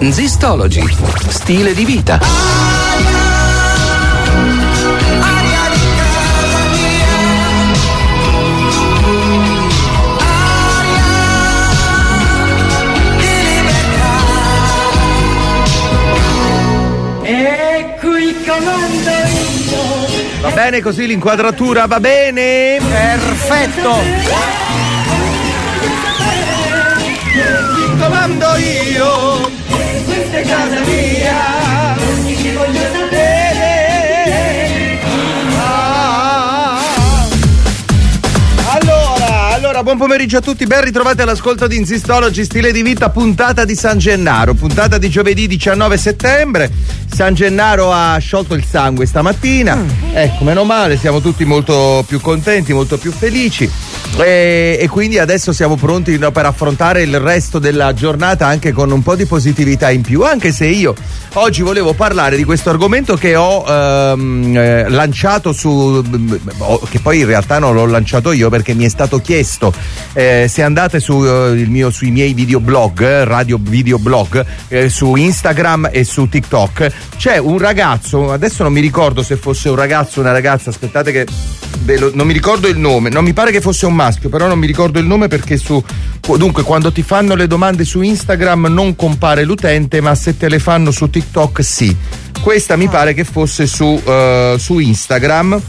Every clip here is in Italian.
Zistology, stile di vita. Ecco il comando io. Va bene così l'inquadratura, va bene? Perfetto. Comando io, questa è casa mia, ci voglio sapere. Allora, buon pomeriggio a tutti, ben ritrovati all'ascolto di Zistology, stile di vita, puntata di San Gennaro, puntata di giovedì 19 settembre. San Gennaro ha sciolto il sangue stamattina, ecco, meno male, siamo tutti molto più contenti, molto più felici. E quindi adesso siamo pronti per affrontare il resto della giornata anche con un po' di positività in più, anche se io oggi volevo parlare di questo argomento che ho lanciato che poi in realtà non l'ho lanciato io perché mi è stato chiesto. Se andate sui miei videoblog, radio videoblog, su Instagram e su TikTok, c'è un ragazzo, adesso non mi ricordo se fosse un ragazzo o una ragazza, aspettate che non mi ricordo il nome, non mi pare che fosse un maschio, però non mi ricordo il nome perché dunque quando ti fanno le domande su Instagram non compare l'utente, ma se te le fanno su TikTok sì. Questa mi pare che fosse su Instagram.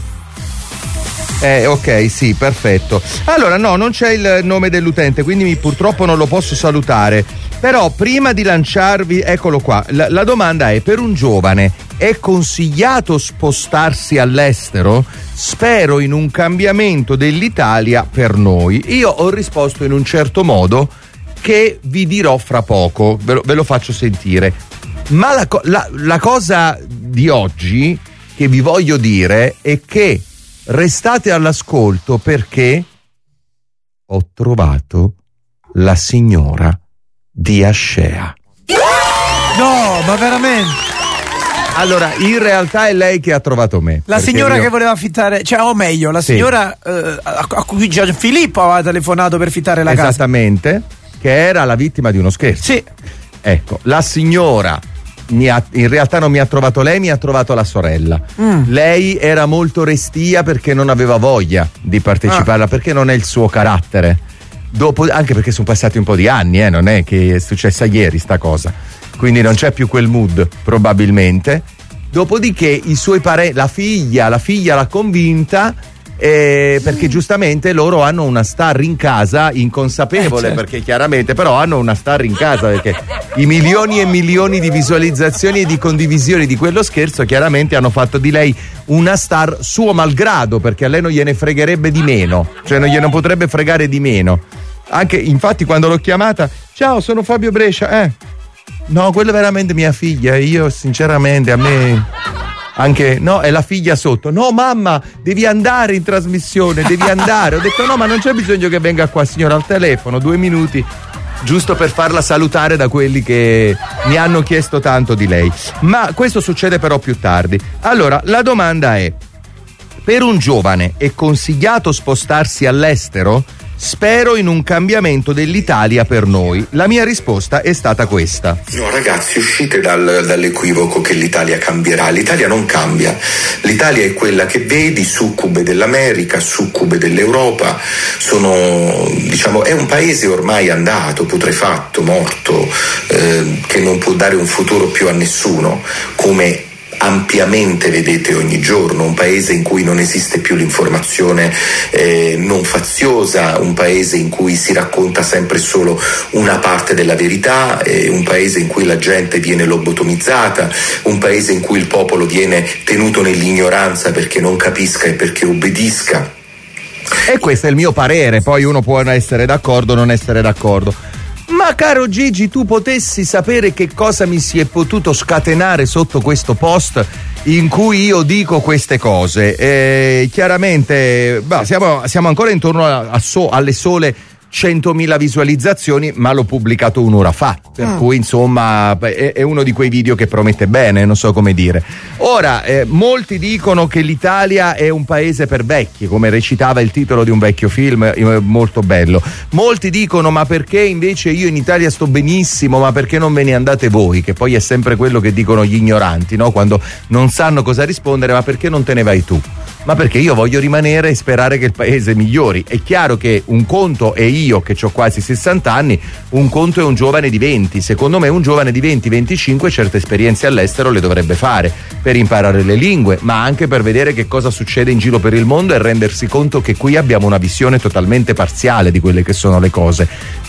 Ok, sì, perfetto. Allora no, non c'è il nome dell'utente, quindi purtroppo non lo posso salutare. Però prima di lanciarvi, eccolo qua, la domanda è: per un giovane è consigliato spostarsi all'estero? Spero in un cambiamento dell'Italia per noi. Io ho risposto in un certo modo che vi dirò fra poco, ve lo faccio sentire. Ma la cosa di oggi che vi voglio dire è che restate all'ascolto perché ho trovato la signora di Ascea. No, ma veramente? Allora, in realtà è lei che ha trovato me. La signora che voleva affittare, cioè, o meglio, la signora a cui Gianfilippo aveva telefonato per affittare la casa. Esattamente, che era la vittima di uno scherzo. Sì. Ecco, la signora in realtà non mi ha trovato lei, mi ha trovato la sorella. Lei era molto restia perché non aveva voglia di partecipare, perché non è il suo carattere. Anche perché sono passati un po' di anni, non è che è successa ieri sta cosa, quindi non c'è più quel mood probabilmente. Dopodiché i suoi la figlia l'ha convinta, perché giustamente loro hanno una star in casa, inconsapevole, certo. Perché chiaramente però hanno una star in casa, perché i milioni e milioni di visualizzazioni e di condivisioni di quello scherzo chiaramente hanno fatto di lei una star suo malgrado, perché a lei non gliene fregherebbe di meno, cioè non gliene potrebbe fregare di meno. Anche infatti quando l'ho chiamata: ciao, sono Fabio Brescia. No, quella è veramente mia figlia, io sinceramente a me anche no, è la figlia sotto. No mamma, devi andare in trasmissione, devi andare. Ho detto no, ma non c'è bisogno che venga qua, signora, al telefono 2 minuti giusto per farla salutare da quelli che mi hanno chiesto tanto di lei. Ma questo succede però più tardi. Allora, la domanda è: per un giovane è consigliato spostarsi all'estero? Spero in un cambiamento dell'Italia per noi. La mia risposta è stata questa. No ragazzi, uscite dall'equivoco che l'Italia cambierà. L'Italia non cambia. L'Italia è quella che vedi, succube dell'America, succube dell'Europa. È un paese ormai andato, putrefatto, morto, che non può dare un futuro più a nessuno, come ampiamente vedete ogni giorno. Un paese in cui non esiste più l'informazione non faziosa, un paese in cui si racconta sempre solo una parte della verità, un paese in cui la gente viene lobotomizzata, un paese in cui il popolo viene tenuto nell'ignoranza perché non capisca e perché obbedisca. E questo è il mio parere, poi uno può essere d'accordo o non essere d'accordo. Ma caro Gigi, tu potessi sapere che cosa mi si è potuto scatenare sotto questo post in cui io dico queste cose. Chiaramente siamo ancora intorno alle sole 100.000 visualizzazioni, ma l'ho pubblicato un'ora fa, per cui insomma è uno di quei video che promette bene, non so come dire. Ora, molti dicono che l'Italia è un paese per vecchi, come recitava il titolo di un vecchio film molto bello. Molti dicono: ma perché invece io in Italia sto benissimo, ma perché non ve ne andate voi? Che poi è sempre quello che dicono gli ignoranti, no? Quando non sanno cosa rispondere: ma perché non te ne vai tu? Ma perché io voglio rimanere e sperare che il paese migliori. È chiaro che un conto è io che ho quasi 60 anni, un conto è un giovane di 20. Secondo me un giovane di 20-25 certe esperienze all'estero le dovrebbe fare per imparare le lingue, ma anche per vedere che cosa succede in giro per il mondo e rendersi conto che qui abbiamo una visione totalmente parziale di quelle che sono le cose.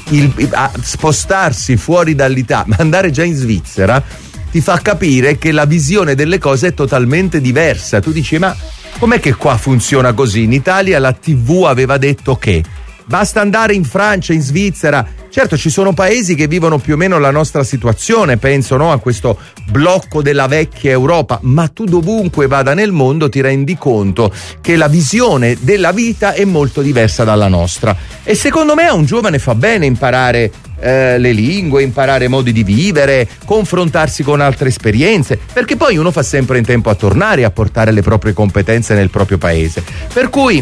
Spostarsi fuori dall'Italia, ma andare già in Svizzera ti fa capire che la visione delle cose è totalmente diversa. Tu dici: ma com'è che qua funziona così? In Italia la TV aveva detto che basta andare in Francia, in Svizzera. Certo, ci sono paesi che vivono più o meno la nostra situazione, penso, no, a questo blocco della vecchia Europa, ma tu dovunque vada nel mondo ti rendi conto che la visione della vita è molto diversa dalla nostra. E secondo me a un giovane fa bene imparare le lingue, imparare modi di vivere, confrontarsi con altre esperienze, perché poi uno fa sempre in tempo a tornare e a portare le proprie competenze nel proprio paese. Per cui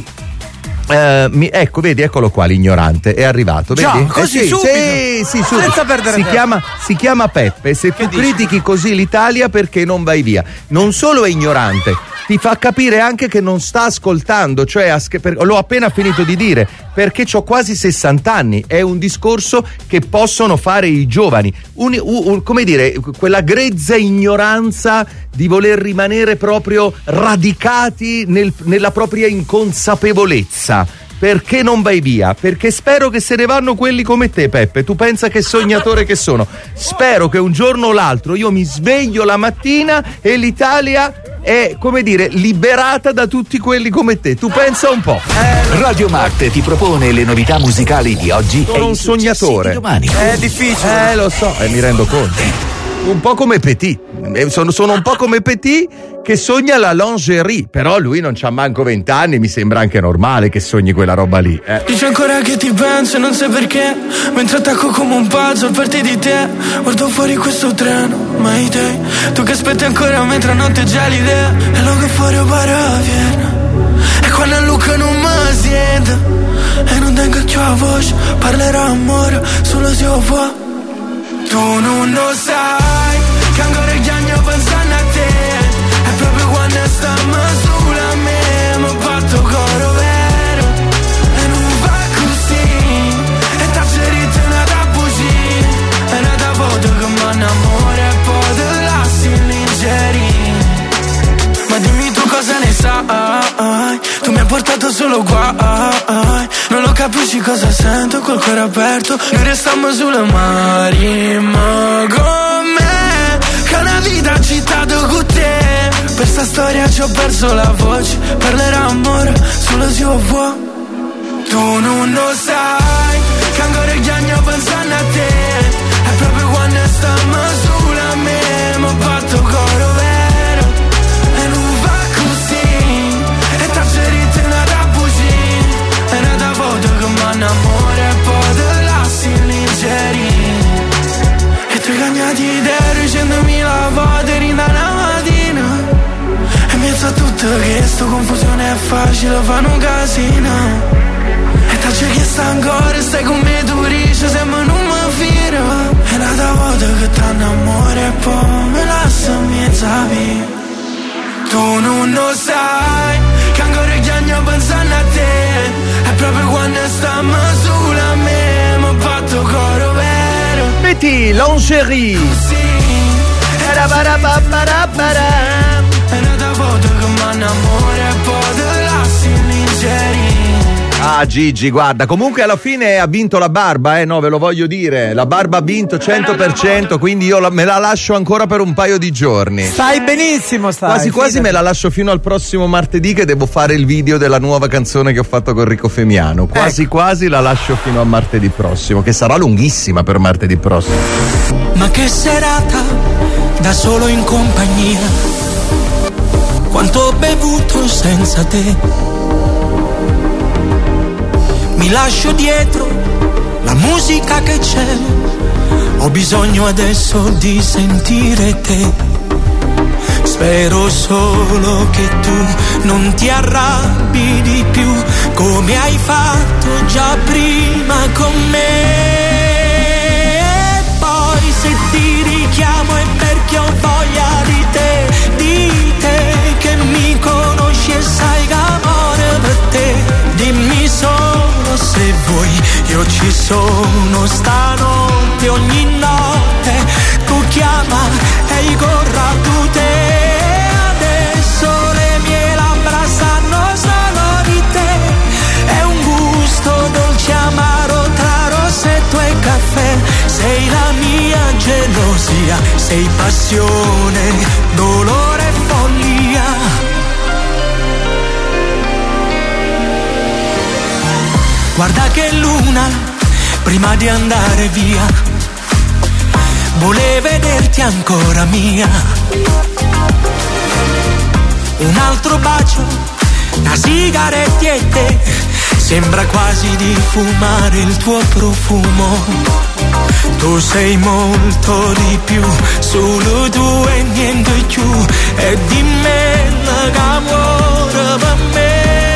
ecco, vedi, eccolo qua l'ignorante, è arrivato, vedi? Già, così subito? Sì, subito. Senza perdere tempo. Si chiama Peppe. Se tu critichi così l'Italia, perché non vai via? Non solo è ignorante, ti fa capire anche che non sta ascoltando, cioè l'ho appena finito di dire, perché c'ho quasi 60 anni, è un discorso che possono fare i giovani, come dire, quella grezza ignoranza di voler rimanere proprio radicati nella propria inconsapevolezza. Perché non vai via? Perché spero che se ne vanno quelli come te, Peppe. Tu pensa che sognatore che sono. Spero che un giorno o l'altro io mi sveglio la mattina e l'Italia è, come dire, liberata da tutti quelli come te. Tu pensa un po'. Radio Marte ti propone le novità musicali di oggi. Sono un sognatore. Di domani. È difficile. Lo so, mi rendo conto. Un po' come Petit. Sono un po' come Petit che sogna la lingerie, però lui non c'ha manco 20 anni, mi sembra anche normale che sogni quella roba lì. Dici ancora che ti penso e non sai perché, mentre attacco come un pazzo al parte di te. Guardo fuori questo treno, Mayday, tu che aspetti ancora mentre notte gelide. E lo che fuori para Vienna, e quando Luca non mi sente e non tengo più la voce, parlerà amore solo se lo fa. Tu non lo sai che ancora gli anni pensano a te, è proprio quando stiamo sulla me, mi batto coro vero e non va così, e t'ha ferito una da bugie, e una da voto che mi innamora e poi te lasci lingerie. Ma dimmi tu cosa ne sai, tu mi hai portato solo guai, non lo capisci cosa sento col cuore aperto, noi restiamo sulle mari, ma con me, che una vita agitato con te, per sta storia ci ho perso la voce, parlerà amore solo se io vuoi. Tu non lo sai, che ancora gli anni pensano a te, è proprio quando stiamo sulla me, mi batto coro vero, e non va così, e t'ha ferito una da bugie, e una da voto che mi innamora e poi te lasci lingerie. E tu hai cagnati idee, 100.000 volte rinda la mattina, e mi sa tutto che sto confusione è facile, fanno un casino. E t'ho chiesto ancora, stai con me, tu dici, se non mi firo. E una volta che t'hanno amore e poi me lascia mezza via. Tu non lo sai, che ancora gli anni pensano a te, è proprio quando stiamo sulla me, mi batto coro vero. Petit, lingerie. Sì, e una volta che mi innamora e poi te lasci lingerie. Ah Gigi, guarda, comunque alla fine ha vinto la barba, no, ve lo voglio dire. La barba ha vinto 100%, quindi io me la lascio ancora per un paio di giorni. Stai benissimo, stai. Quasi me la lascio fino al prossimo martedì, che devo fare il video della nuova canzone che ho fatto con Rico Femiano. Quasi la lascio fino a martedì prossimo, che sarà lunghissima per martedì prossimo. Ma che serata, da solo in compagnia, quanto ho bevuto senza te. Mi lascio dietro la musica che c'è. Ho bisogno adesso di sentire te. Spero solo che tu non ti arrabbi di più come hai fatto già prima con me. E poi se ti richiamo è perché ho voglia di te che mi conosci e sai che amore per te. Dimmi solo se vuoi, io ci sono stanotte, ogni notte tu chiama e io corro tu te. Adesso le mie labbra sanno solo di te. È un gusto dolce amaro tra rossetto e caffè. Sei la mia gelosia, sei passione, dolore e follia. Guarda che luna, prima di andare via, volevo vederti ancora mia. Un altro bacio, una sigaretta e te, sembra quasi di fumare il tuo profumo. Tu sei molto di più, solo tu e niente più, e di me l'amore per me.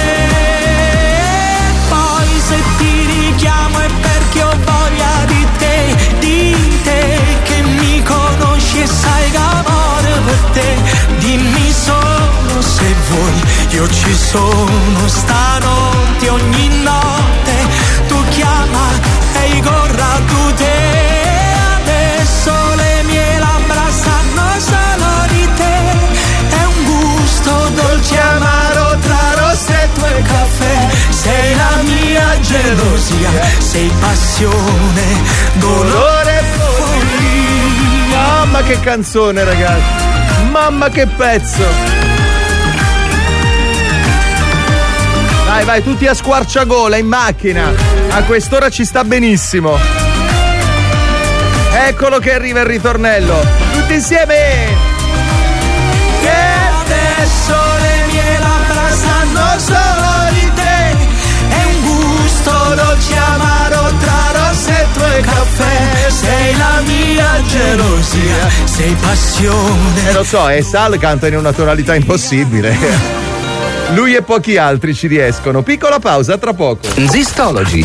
E poi se ti richiamo è perché ho voglia di te che mi conosci e sai che amore per te. Dimmi solo se vuoi, io ci sono stanotte, ogni notte tu chiama e io corro tu te. Adesso le mie labbra sanno solo di te. È un gusto dolce amaro tra rossetto e caffè. Sei la mia gelosia, sei passione, dolore e follia. Mamma che canzone, ragazzi! Mamma che pezzo! Vai, tutti a squarciagola in macchina. A quest'ora ci sta benissimo. Eccolo che arriva il ritornello. Tutti insieme. E adesso le mie labbra sanno solo di te. È un gusto dolce amaro tra rossetto e caffè. Sei la mia gelosia, sei passione. Lo so, e Sal canta in una tonalità impossibile. Lui e pochi altri ci riescono. Piccola pausa, tra poco. Zistology.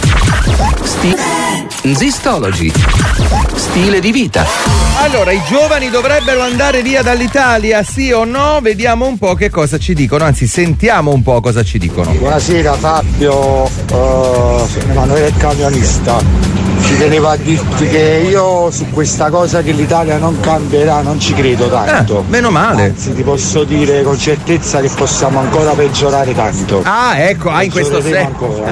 Zistology. Stile di vita. Allora, i giovani dovrebbero andare via dall'Italia, sì o no? Vediamo un po' che cosa ci dicono, anzi sentiamo un po' cosa ci dicono. Buonasera Fabio, Emanuele il camionista. Ci tenevo a dirti che io su questa cosa che l'Italia non cambierà non ci credo tanto. Meno male. Anzi, ti posso dire con certezza che possiamo ancora peggiorare tanto. Ah, ecco, in questo senso.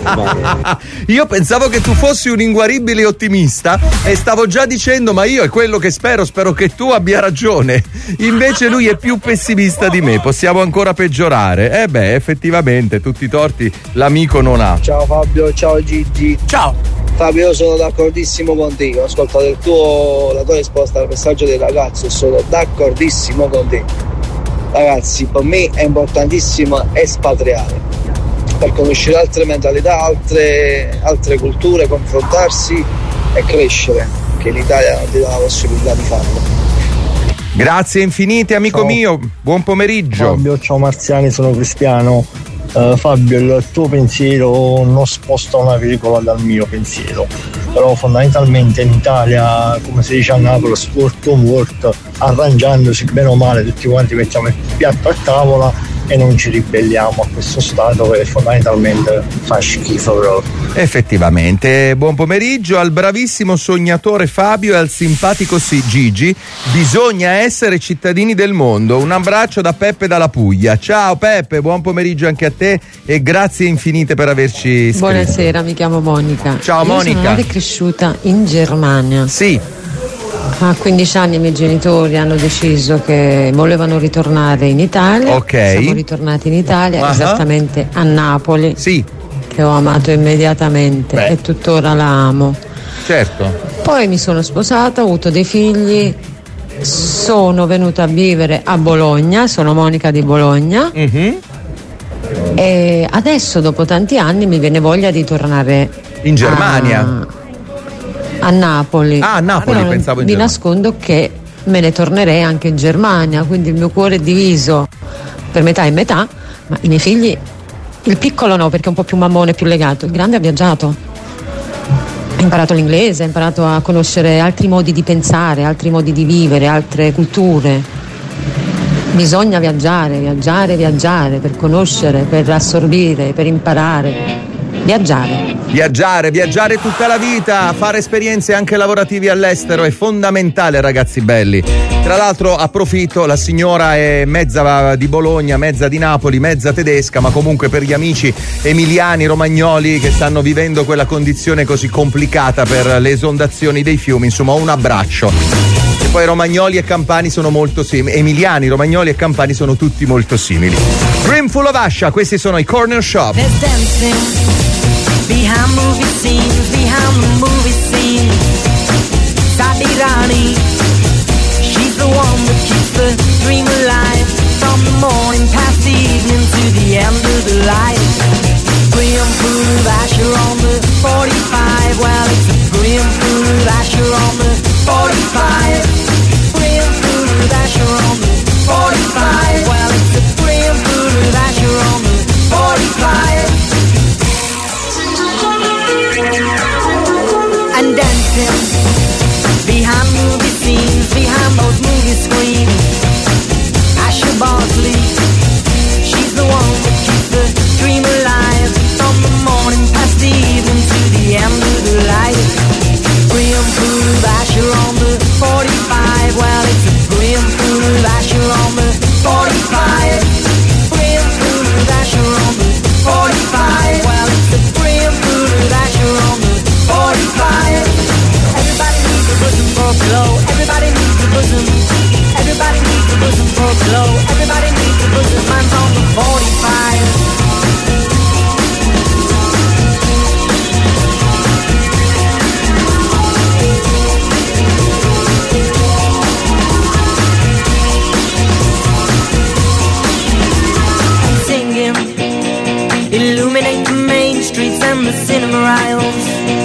Io pensavo che tu fossi un inguaribile ottimista e stavo già dicendo, ma io è quello che spero che tu abbia ragione. Invece lui è più pessimista di me, possiamo ancora peggiorare. Effettivamente, tutti i torti l'amico non ha. Ciao Fabio, ciao Gigi. Ciao. Fabio, io sono d'accordissimo con te, ho ascoltato la tua risposta al messaggio del ragazzo e sono d'accordissimo con te. Ragazzi, per me è importantissimo espatriare per conoscere altre mentalità, altre culture, confrontarsi e crescere, che l'Italia non ti dà la possibilità di farlo. Grazie infinite, amico mio, buon pomeriggio. Fabio, ciao Marziani, sono Cristiano. Fabio, il tuo pensiero non sposta una virgola dal mio pensiero, però fondamentalmente in Italia, come si dice a Napoli, sport on work, arrangiandosi bene o male tutti quanti mettiamo il piatto a tavola e non ci ribelliamo a questo stato che fondamentalmente fa schifo proprio. Effettivamente. Buon pomeriggio al bravissimo sognatore Fabio e al simpatico Gigi. Bisogna essere cittadini del mondo. Un abbraccio da Peppe dalla Puglia. Ciao Peppe, buon pomeriggio anche a te e grazie infinite per averci scritto. Buonasera, mi chiamo Monica. Ciao Monica. Io sono nata e cresciuta in Germania. Sì. A 15 anni i miei genitori hanno deciso che volevano ritornare in Italia. Ok. Siamo ritornati in Italia, esattamente a Napoli. Sì. Che ho amato immediatamente e tuttora la amo. Certo. Poi mi sono sposata, ho avuto dei figli, sono venuta a vivere a Bologna, sono Monica di Bologna. E adesso dopo tanti anni mi viene voglia di tornare in Germania. a Napoli. Ah, a Napoli, però pensavo in vi Germania. nascondo che me ne tornerei anche in Germania, quindi il mio cuore è diviso per metà e metà, ma i miei figli, il piccolo no perché è un po' più mammone, più legato, il grande ha viaggiato, ha imparato l'inglese, ha imparato a conoscere altri modi di pensare, altri modi di vivere, altre culture. Bisogna viaggiare per conoscere, per assorbire, per imparare. Viaggiare tutta la vita, fare esperienze anche lavorative all'estero è fondamentale, ragazzi belli. Tra l'altro approfitto, la signora è mezza di Bologna, mezza di Napoli, mezza tedesca, ma comunque per gli amici emiliani, romagnoli che stanno vivendo quella condizione così complicata per le esondazioni dei fiumi, insomma un abbraccio. E poi romagnoli e campani sono molto simili, emiliani, romagnoli e campani sono tutti molto simili. Brimful of Asha, questi sono i Corner Shop. Behind movie scenes, behind the movie scene, Sabirani, she's the one that keeps the dream alive, from the morning past the evening to the end of the light. Brimful of Asher on the 45, well it's a brimful of Asher on the 45. Brimful of Asher on the 45, well it's a brimful of Asher on the 45. And dancing behind movie scenes, behind those movie screens. Asher Bosley, she's the one that keeps the dream alive, from the morning past the evening to the end of the light. Brimful of Asher on the 45, well it's a brimful of Asher on the 45. Brimful of Asher on the 45, well it's a brimful of Asher on the 45. Everybody needs a bosom for a glow. Everybody needs a bosom. Everybody needs a bosom for a glow. Everybody needs a bosom. Mine's on the 45. I'm singing, illuminate the main streets and the cinema aisles.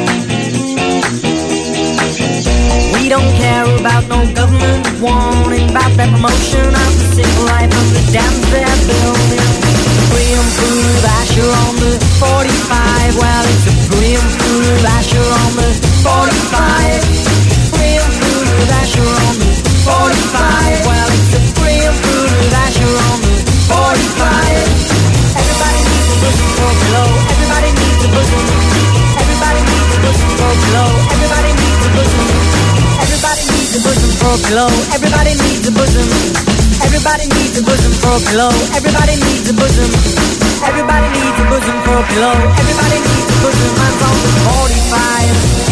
We don't care about no government warning about that promotion of the simple life of the dams they're building. Brimful of Asher on the 45, well it's a brimful of Asher on the 45. Brimful of Asher on the 45, well it's a brimful of Asher on the 45. Everybody needs a bosom for a glow. Everybody needs a bosom. Everybody needs a bosom for a glow. Everybody needs a bosom. Everybody needs a bosom for a glow. Everybody needs a bosom. Everybody needs a bosom for a glow. Everybody needs a bosom. Everybody needs a bosom for a glow. Everybody needs a bosom. Mine's on the 45.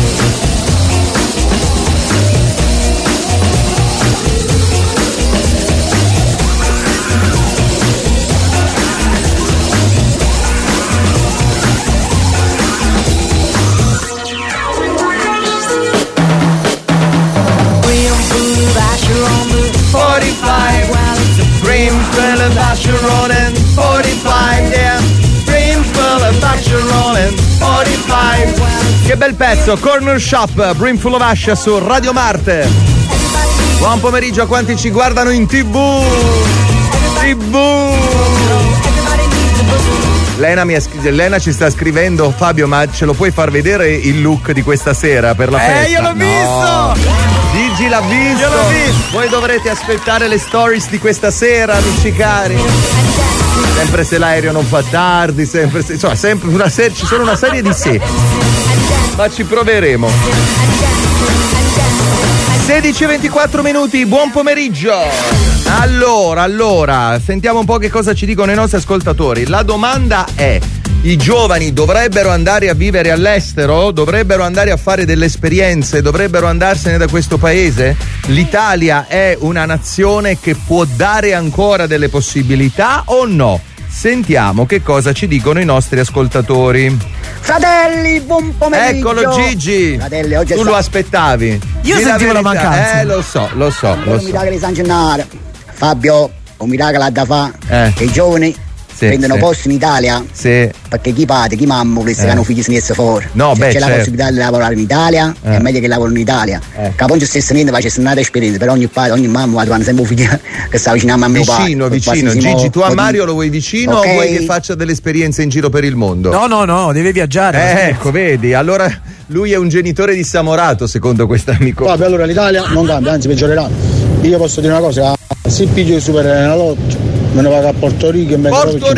Brimful of Asher on and 45, yeah. Brimful of Asher on and 45. Che bel pezzo, Corner Shop, Brimful of Asher su Radio Marte. Buon pomeriggio a quanti ci guardano in TV. Lena ci sta scrivendo: Fabio, ma ce lo puoi far vedere il look di questa sera per la festa? Io l'ho visto! Gigi l'ha visto! Io l'ho visto! Voi dovrete aspettare le stories di questa sera, amici cari. Sempre se l'aereo non fa tardi, sempre se, insomma, sempre ci sono una serie di se. Ma ci proveremo. 16:24 minuti, buon pomeriggio. Allora, sentiamo un po' che cosa ci dicono i nostri ascoltatori. La domanda è: i giovani dovrebbero andare a vivere all'estero? Dovrebbero andare a fare delle esperienze? Dovrebbero andarsene da questo paese? L'Italia è una nazione che può dare ancora delle possibilità o no? Sentiamo che cosa ci dicono i nostri ascoltatori. Fratelli, buon pomeriggio. Eccolo Gigi. Fratelli, oggi tu lo aspettavi. Io sentivo la mancanza. Lo so. Un miracolo di San Gennaro. Fabio, un miracolo da fare. I giovani prendono posto in Italia? Sì. Perché chi padre, chi mamma volesse che hanno figli smesso fuori? No, c'è la possibilità di lavorare in Italia, è meglio che lavorano in Italia. Capo non c'è stesso niente, ma c'è un'altra esperienza, però ogni padre, ogni mamma vanno sempre un figlio che sta vicino a mamma e mio padre. Vicino. Gigi, tu a Mario lo vuoi vicino o vuoi che faccia delle esperienze in giro per il mondo? No, deve viaggiare. Ecco, vedi, allora lui è un genitore dissamorato secondo quest'amico. Vabbè, allora l'Italia non cambia, anzi peggiorerà. Io posso dire una cosa, se piglio il super enalotto, me ne vado a Porto Rico e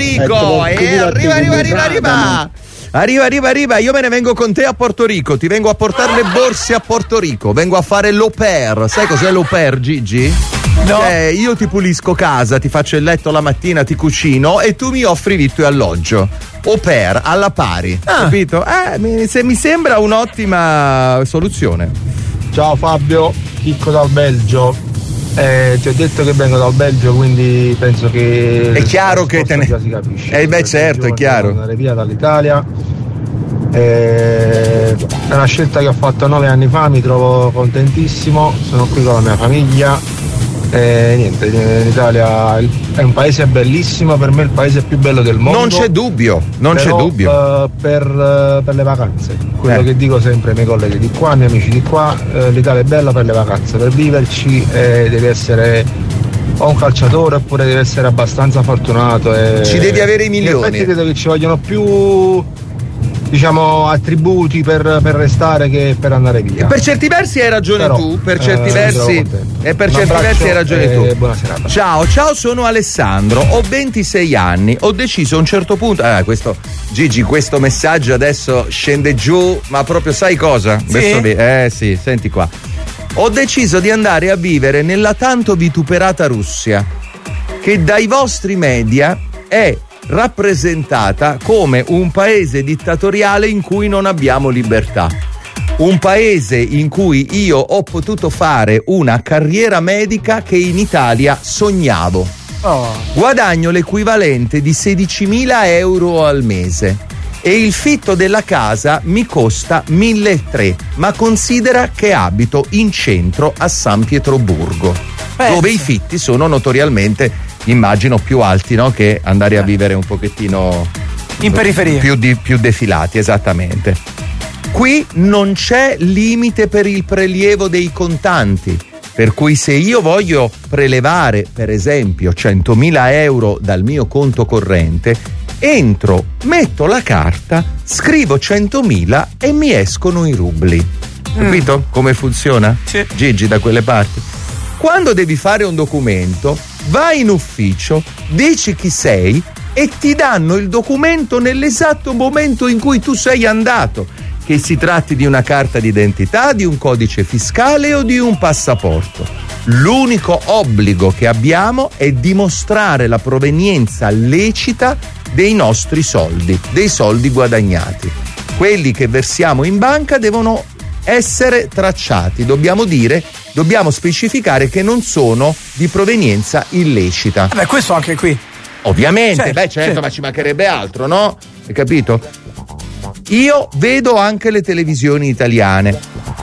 Arriva, io me ne vengo con te a Porto Rico, ti vengo a portare le borse a Porto Rico, vengo a fare l'au pair. Sai cos'è l'au pair, Gigi? No. Io ti pulisco casa, ti faccio il letto la mattina, ti cucino e tu mi offri vitto e alloggio. Au pair, alla pari, capito? Mi sembra un'ottima soluzione. Ciao Fabio, Chicco dal Belgio. Ti ho detto che vengo dal Belgio, quindi penso che è chiaro che te ne si capisce. Certo, è chiaro. Andare via dall'Italia è una scelta che ho fatto 9 anni fa, mi trovo contentissimo, sono qui con la mia famiglia. Niente, l'Italia è un paese bellissimo, per me è il paese più bello del mondo. Non c'è dubbio. Per le vacanze, quello che dico sempre ai miei colleghi di qua, ai miei amici di qua, l'Italia è bella per le vacanze, per viverci devi essere o un calciatore oppure devi essere abbastanza fortunato. Ci devi avere i milioni. In effetti credo che ci vogliono più, diciamo, attributi per restare che per andare via. Per certi versi hai ragione tu, per certi versi hai ragione tu. Buona serata. Ciao, sono Alessandro, ho 26 anni, ho deciso a un certo punto, questo Gigi, questo messaggio adesso scende giù, ma proprio sai cosa? Sì? Sì, senti qua. Ho deciso di andare a vivere nella tanto vituperata Russia, che dai vostri media è rappresentata come un paese dittatoriale in cui non abbiamo libertà, un paese in cui io ho potuto fare una carriera medica che in Italia sognavo. Guadagno l'equivalente di 16.000 euro al mese e il fitto della casa mi costa 1.300, ma considera che abito in centro a San Pietroburgo, dove i fitti sono notoriamente, immagino, più alti, no? Che andare a vivere un pochettino in periferia, più defilati, esattamente. Qui non c'è limite per il prelievo dei contanti, per cui se io voglio prelevare per esempio 100.000 euro dal mio conto corrente, entro, metto la carta, scrivo 100.000 e mi escono i rubli. Capito come funziona? Sì. Gigi, da quelle parti. Quando devi fare un documento, vai in ufficio, dici chi sei e ti danno il documento nell'esatto momento in cui tu sei andato, che si tratti di una carta d'identità, di un codice fiscale o di un passaporto. L'unico obbligo che abbiamo è dimostrare la provenienza lecita dei nostri soldi, dei soldi guadagnati. Quelli che versiamo in banca devono essere tracciati, dobbiamo specificare che non sono di provenienza illecita. Questo anche qui. Ovviamente, certo, ma ci mancherebbe altro, no? Hai capito? Io vedo anche le televisioni italiane.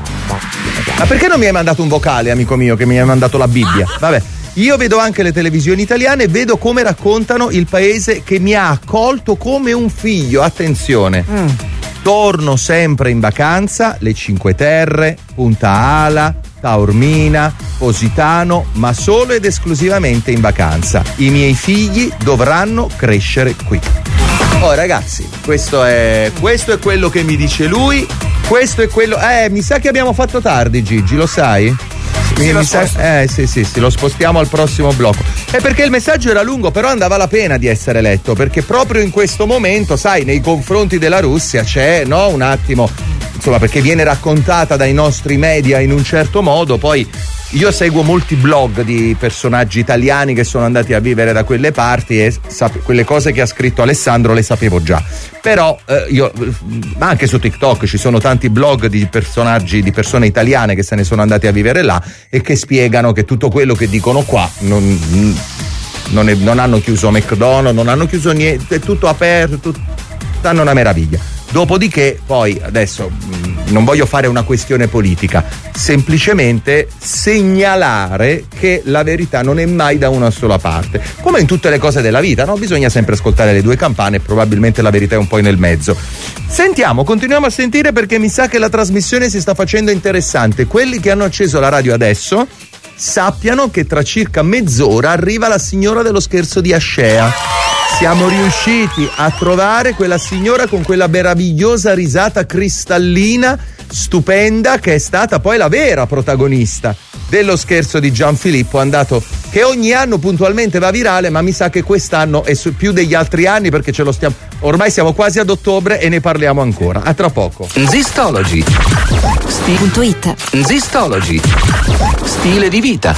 Ma perché non mi hai mandato un vocale, amico mio, che mi hai mandato la Bibbia? Vabbè. Io vedo anche le televisioni italiane e vedo come raccontano il paese che mi ha accolto come un figlio. Attenzione. Torno sempre in vacanza, le Cinque Terre, Punta Ala, Taormina, Positano, ma solo ed esclusivamente in vacanza. I miei figli dovranno crescere qui. Oh ragazzi, questo è quello che mi dice lui, questo è quello. Mi sa che abbiamo fatto tardi, Gigi, lo sai? Sì, lo spostiamo al prossimo blocco. È perché il messaggio era lungo, però andava la pena di essere letto, perché proprio in questo momento, sai, nei confronti della Russia c'è, no, un attimo, insomma, perché viene raccontata dai nostri media in un certo modo. Poi io seguo molti blog di personaggi italiani che sono andati a vivere da quelle parti e quelle cose che ha scritto Alessandro le sapevo già. Però ma anche su TikTok ci sono tanti blog di personaggi, di persone italiane che se ne sono andate a vivere là e che spiegano che tutto quello che dicono qua non hanno chiuso McDonald's, non hanno chiuso niente, è tutto aperto, stanno una meraviglia. Dopodiché poi adesso non voglio fare una questione politica, semplicemente segnalare che la verità non è mai da una sola parte, come in tutte le cose della vita, no? Bisogna sempre ascoltare le due campane e probabilmente la verità è un po' nel mezzo. Sentiamo, continuiamo a sentire, perché mi sa che la trasmissione si sta facendo interessante. Quelli che hanno acceso la radio adesso sappiano che tra circa mezz'ora arriva la signora dello scherzo di Ascea. Siamo riusciti a trovare quella signora con quella meravigliosa risata cristallina, stupenda, che è stata poi la vera protagonista dello scherzo di Gianfilippo, che ogni anno puntualmente va virale, ma mi sa che quest'anno è più degli altri anni, perché ormai siamo quasi ad ottobre e ne parliamo ancora. A tra poco. Zistology. Zistology. Stile di vita.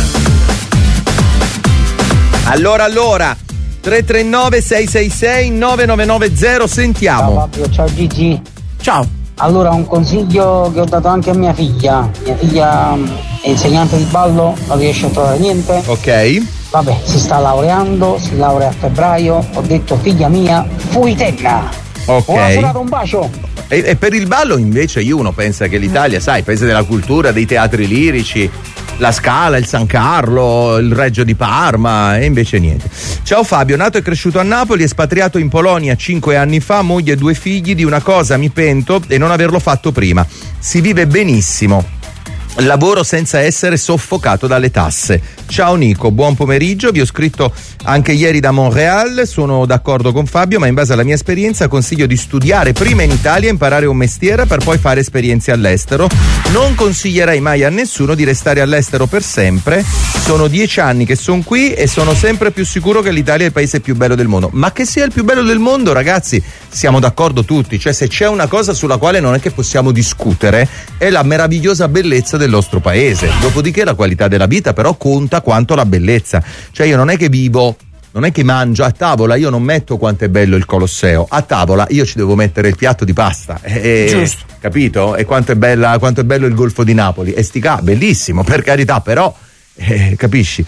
Allora 339 666 9990, sentiamo. Ciao Fabio, ciao Gigi. Ciao. Allora, un consiglio che ho dato anche a mia figlia. Mia figlia è insegnante di ballo, non riesce a trovare niente. Ok. Vabbè, si sta laureando, si laurea a febbraio. Ho detto, figlia mia, fuitenna. Ok. Buona serata, un bacio. E per il ballo invece uno pensa che l'Italia, sai, paese della cultura, dei teatri lirici, la Scala, il San Carlo, il Reggio di Parma, e invece niente. Ciao Fabio, nato e cresciuto a Napoli, espatriato in Polonia 5 anni fa, moglie e 2 figli. Di una cosa mi pento, e non averlo fatto prima. Si vive benissimo. Lavoro senza essere soffocato dalle tasse. Ciao Nico, buon pomeriggio, vi ho scritto anche ieri da Montreal, sono d'accordo con Fabio, ma in base alla mia esperienza consiglio di studiare prima in Italia, imparare un mestiere per poi fare esperienze all'estero. Non consiglierei mai a nessuno di restare all'estero per sempre. Sono 10 anni che sono qui e sono sempre più sicuro che l'Italia è il paese più bello del mondo. Ma che sia il più bello del mondo, ragazzi, siamo d'accordo tutti, cioè se c'è una cosa sulla quale non è che possiamo discutere è la meravigliosa bellezza del nostro paese. Dopodiché la qualità della vita però conta quanto la bellezza. Cioè io non è che vivo, non è che mangio a tavola, io non metto quanto è bello il Colosseo, a tavola io ci devo mettere il piatto di pasta. Giusto. Capito? E quanto è bello il Golfo di Napoli. E bellissimo, per carità, però capisci?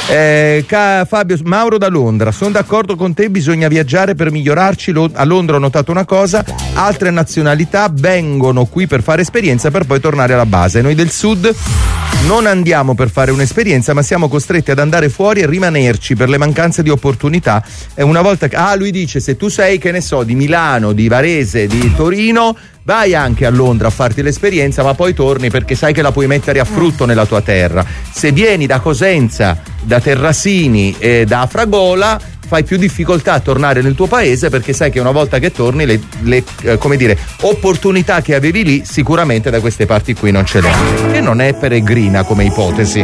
Fabio, Mauro da Londra, sono d'accordo con te, bisogna viaggiare per migliorarci. A Londra ho notato una cosa: altre nazionalità vengono qui per fare esperienza per poi tornare alla base. Noi del sud non andiamo per fare un'esperienza, ma siamo costretti ad andare fuori e rimanerci per le mancanze di opportunità. E una volta che lui dice, se tu sei, che ne so, di Milano, di Varese, di Torino, vai anche a Londra a farti l'esperienza, ma poi torni perché sai che la puoi mettere a frutto nella tua terra. Se vieni da Cosenza, da Terrasini e da Fragola, fai più difficoltà a tornare nel tuo paese, perché sai che una volta che torni le opportunità che avevi lì sicuramente da queste parti qui non ce le hai. Che non è peregrina come ipotesi.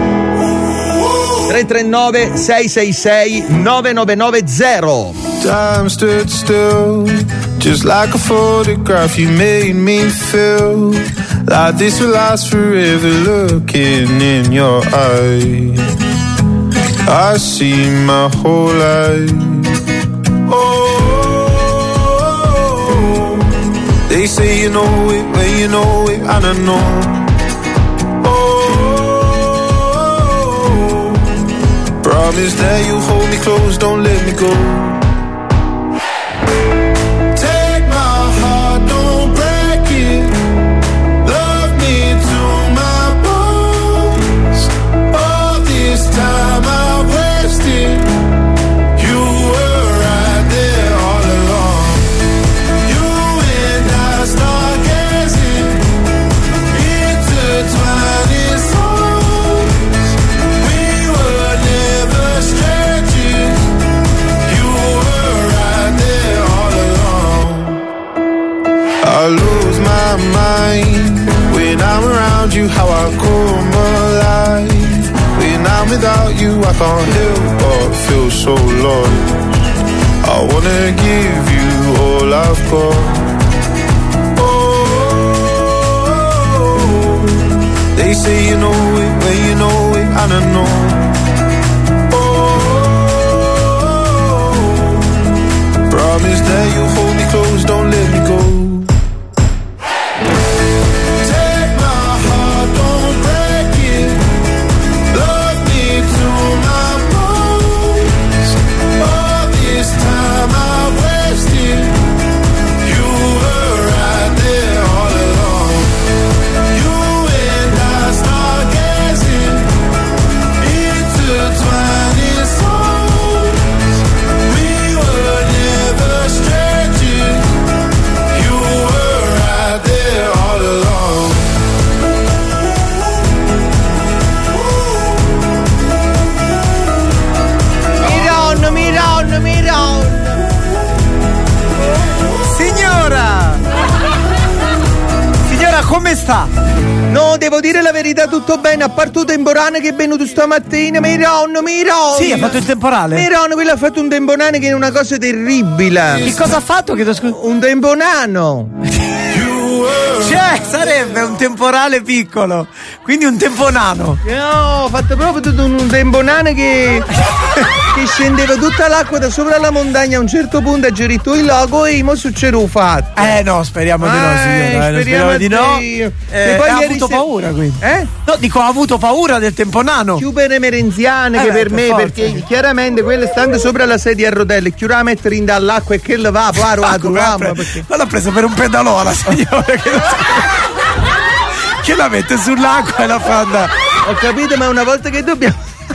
339 666 9990. Time stood still, just like a photograph. You made me feel like this will last forever. Looking in your eyes, I see my whole life. Oh, they say you know it when you know it, and I know. Oh, promise that you hold me close, don't let me go. I lose my mind when I'm around you, how I come alive. When I'm without you, I can't help but feel so lost. I wanna give you all I've got. Oh, they say you know it when you know it, and I know. Oh, promise that you'll hold me close, don't let me go. come sta? No, devo dire la verità, tutto bene, a parte il temporale che è venuto stamattina, Miron. Sì, ha fatto il temporale? Miron, quello ha fatto un temporale che è una cosa terribile. Che cosa ha fatto? Un temponano. Cioè, sarebbe un temporale piccolo, quindi un temponano. No, ho fatto proprio tutto un temponano che scendeva tutta l'acqua da sopra la montagna. A un certo punto ha geritto il lago e mo succede un fatto. No, speriamo di no, signora. Speriamo di no. E poi ha avuto paura, quindi. No, dico, ha avuto paura del temponano. Più per le merenziane che per me, forza. perché chiaramente quelle stando sopra la sedia a rotelle, chiude a mettere in dall'acqua e che le va, paro a trovare. Ma l'ha presa per un pedalò la signora che la mette sull'acqua e la fa andare. Ho capito, ma una volta che dobbiamo.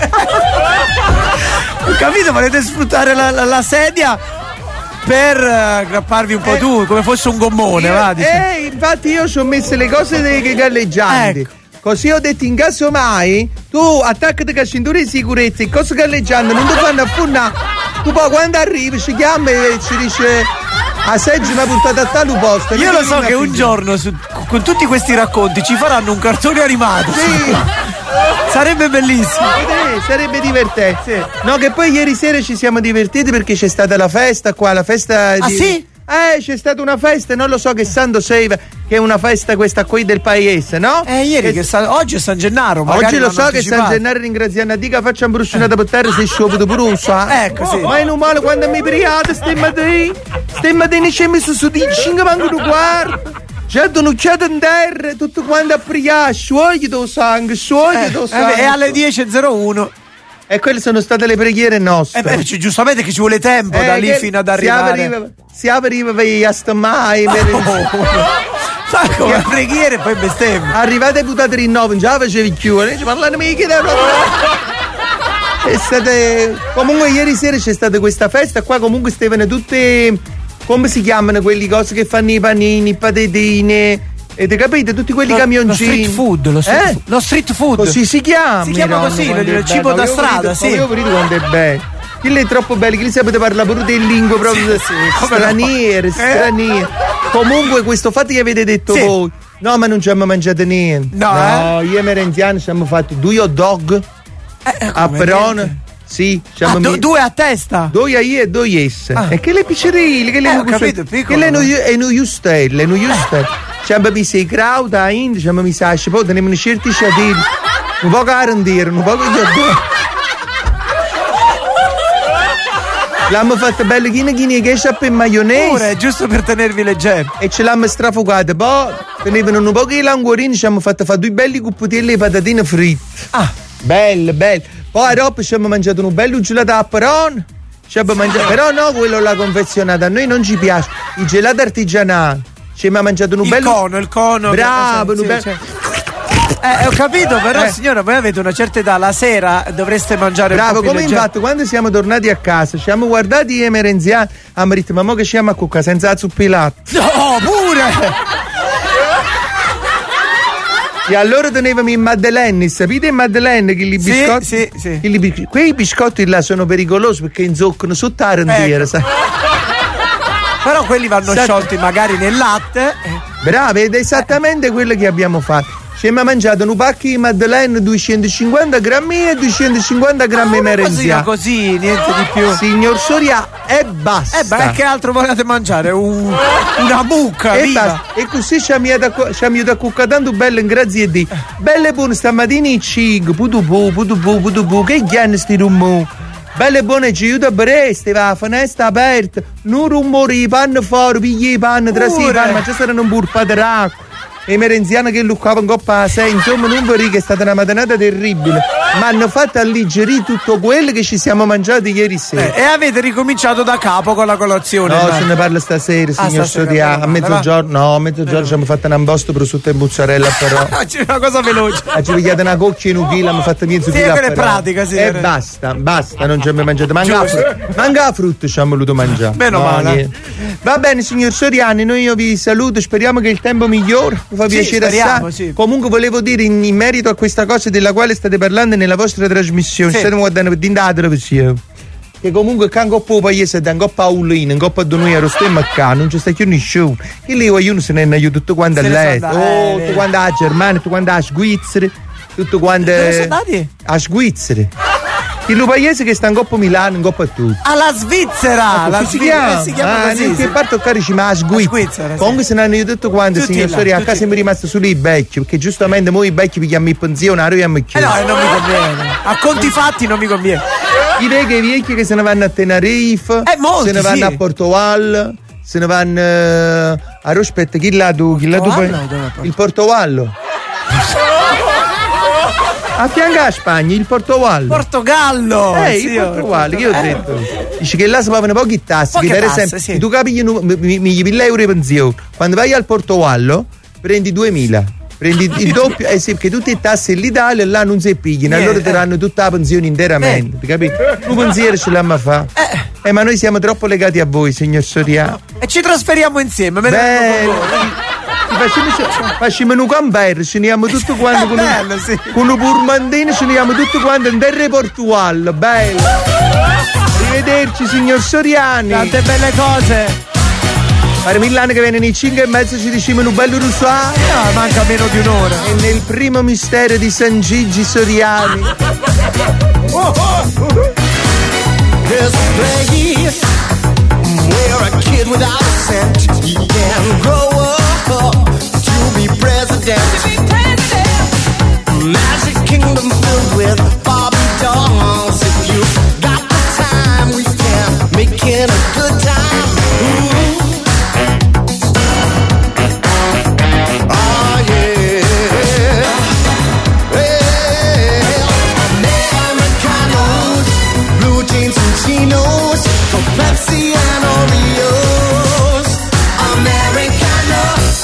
Ho capito, volete sfruttare la sedia per aggrapparvi un po' tu, come fosse un gommone, va? Infatti io ci ho messo le cose dei galleggianti. Ecco. Così ho detto, in caso mai tu attaccati con la cintura di sicurezza, e cose galleggianti non ti fanno affonnare. Tu poi quando arrivi ci chiama e ci dice: a Sergio mi ha portato a tale posto. Io lo so che un giorno con tutti questi racconti ci faranno un cartone animato. Sì. Sarebbe bellissimo. Sarebbe divertente. Sì. No, che poi ieri sera ci siamo divertiti perché c'è stata la festa qua, la festa di. Ah sì? C'è stata una festa, non lo so che santo sei, che è una festa questa qui del paese, no? Ieri oggi è San Gennaro, oggi lo so che San Gennaro, ringraziando a Dio che facciamo bruscinata per terra, sei sciopero per usa. Ecco, sì. Ma è non male quando mi priate, stamattina c'è messo su di 5 manco tu guarda. C'è un'occhiata in terra, tutto quanto a priare, sciogli tuo sangue, E alle 10:01. E quelle sono state le preghiere nostre. Giustamente che ci vuole tempo da lì fino ad arrivare. Si apriva per a stammai. Sai come preghiere poi bestemmie. Arrivate putate rinnovo, già facevi chiudere, ci parlano mica da comunque ieri sera c'è stata questa festa, qua comunque stavano tutte, come si chiamano quelli cose che fanno i panini, i patatine. E te capite? Tutti quelli camioncini. Lo street food. Così si chiama. Si chiama così, il cibo da strada, sì. Io vedo quando è bello. Chi è troppo bello, chi sapete parlare pure delle lingue proprio straniere. Comunque questo fatto che avete detto voi. No, ma non ci abbiamo mangiato niente. No, io e merenziani ci abbiamo fatto 2 hot dog a Perone. Sì, due a testa? 2 a io e 2 yes. E che le pizzerie, che le ho capito, piccolo. Che le no giustelle, ci abbiamo messo i kraut a India, ci abbiamo messo a poi teniamo certi sciatini, un po' carandiere, un po' l'abbiamo fatto bello chine ketchup e maionese. Pure, giusto per tenervi leggeri. E ce l'hanno strafugato, poi tenevano un po' di languorini, ci abbiamo fatto fare 2 belli cuppatelli e patatine fritte. Bello. Poi a dopo ci abbiamo mangiato un bello gelato a Perone. Però no, quello l'ha confezionato, a noi non ci piace. Il gelato artigianale. Ci abbiamo mangiato un bello. Il cono. Bravo, un bello. Ho capito, però signora, voi avete una certa età, la sera dovreste mangiare bravo, un po' più come infatti quando siamo tornati a casa ci siamo guardati i merenziani, abbiamo detto ma mo che siamo a cucca senza la zuppilatta. No, pure! E allora tenevamo i Madeleine, sapete i Madeleine che li biscotti? Sì. Quei biscotti là sono pericolosi perché inzoccano sotto la randiera, sai? Però quelli vanno sciolti magari nel latte. Bravo, ed è esattamente quello che abbiamo fatto. Ci abbiamo mangiato un pacco di Madeleine 250 grammi e 250 grammi merenziani. Così, niente di più. Signor Soria, e basta. Che altro volete mangiare? Una mucca, e viva. Basta. E così ci abbiamo da cucca tanto bello, grazie a Dio. Belle buone stamattina i 5, putupu, che ghianni sti rumori. Belle buone ci aiuta a Breste, va, finestra aperta, non rumore, i panni fuori, pigli i panni, trasi i panni, ma ci saranno un burpate d'acqua. E i merenziani che luccavano in coppa a 6, insomma non vorrei che è stata una mattinata terribile, ma hanno fatto alleggerire tutto quello che ci siamo mangiati ieri sera. E avete ricominciato da capo con la colazione? No, se ne parla stasera, signor Soria, a mezzogiorno. A mezzogiorno ci abbiamo fatto un ambosto prosciutto e mozzarella, però. C'è una cosa veloce. Ci pigliate una cocchia in un chilo, abbiamo fatto mezzo chilo. Sì, è pratica, sì. E basta, non ci abbiamo mangiato. Manca la frutta ci abbiamo voluto mangiare. Meno male. Va bene, signor Soriani, noi io vi saluto, speriamo che il tempo migliori. Mi fa piacere assai. Sì. Comunque volevo dire in merito a questa cosa della quale state parlando nella vostra trasmissione, state guardando per dindare. che comunque che angoppo paese da angoppa Paolino, angoppa da noi ero stemma qua, non ci sta più nessuno. Che lì io non se ne aiuto tutto quanto a lei. Tutto quanto a Germania, tutto quanto a Svizzera, tutto quanto a Svizzera. Il paese che sta in Coppa Milano, in Coppa tutto. Alla Svizzera! La si chiama così. Che parte toccare ci ma Svizzera. Comunque se ne hanno detto quanto, signor Soria, a casa mi è rimasto solo i becchi, perché giustamente mo i becchi pigliamo il pensione, arriviamo a chiudere. No, non mi conviene. A conti fatti non mi conviene. I vecchi che se ne vanno a Tenerife, molti, se ne vanno a Portogallo, se ne vanno a Rospetta, chi là tu? Il Portogallo. A fianco a Spagna, il Portogallo. Portogallo! Il Portogallo, che io ho detto? Dice che là si pagano pochi tasse, che per esempio, sì. tu capisci, mi 1.000 euro di pensione. Quando vai al Portogallo, prendi 2.000. Prendi il doppio, sì, perché tutte le tasse l'Italia là non si pigliano, allora ti daranno tutta la pensione interamente, capito? Un pensiero ce l'abbiamo a fare. Ma noi siamo troppo legati a voi, signor Soriano. E ci trasferiamo insieme, facciamo un camper, ci andiamo tutto quanto con un purmandino, ci andiamo tutto quanto in terra portuale, bello. Arrivederci, signor Soriani. Tante belle cose. Per Milano che viene nei 5:30 ci diciamo un bello rusuato. No, manca meno di un'ora. E nel primo mistero di San Gigi Soriani. There's a place where a kid without a cent can grow up to be president. Magic kingdom filled with Barbie dolls. If you got the time, we can make it a good time. Oh yeah. Americanos, blue jeans and chinos, for Pepsi and Oreos. Americanos,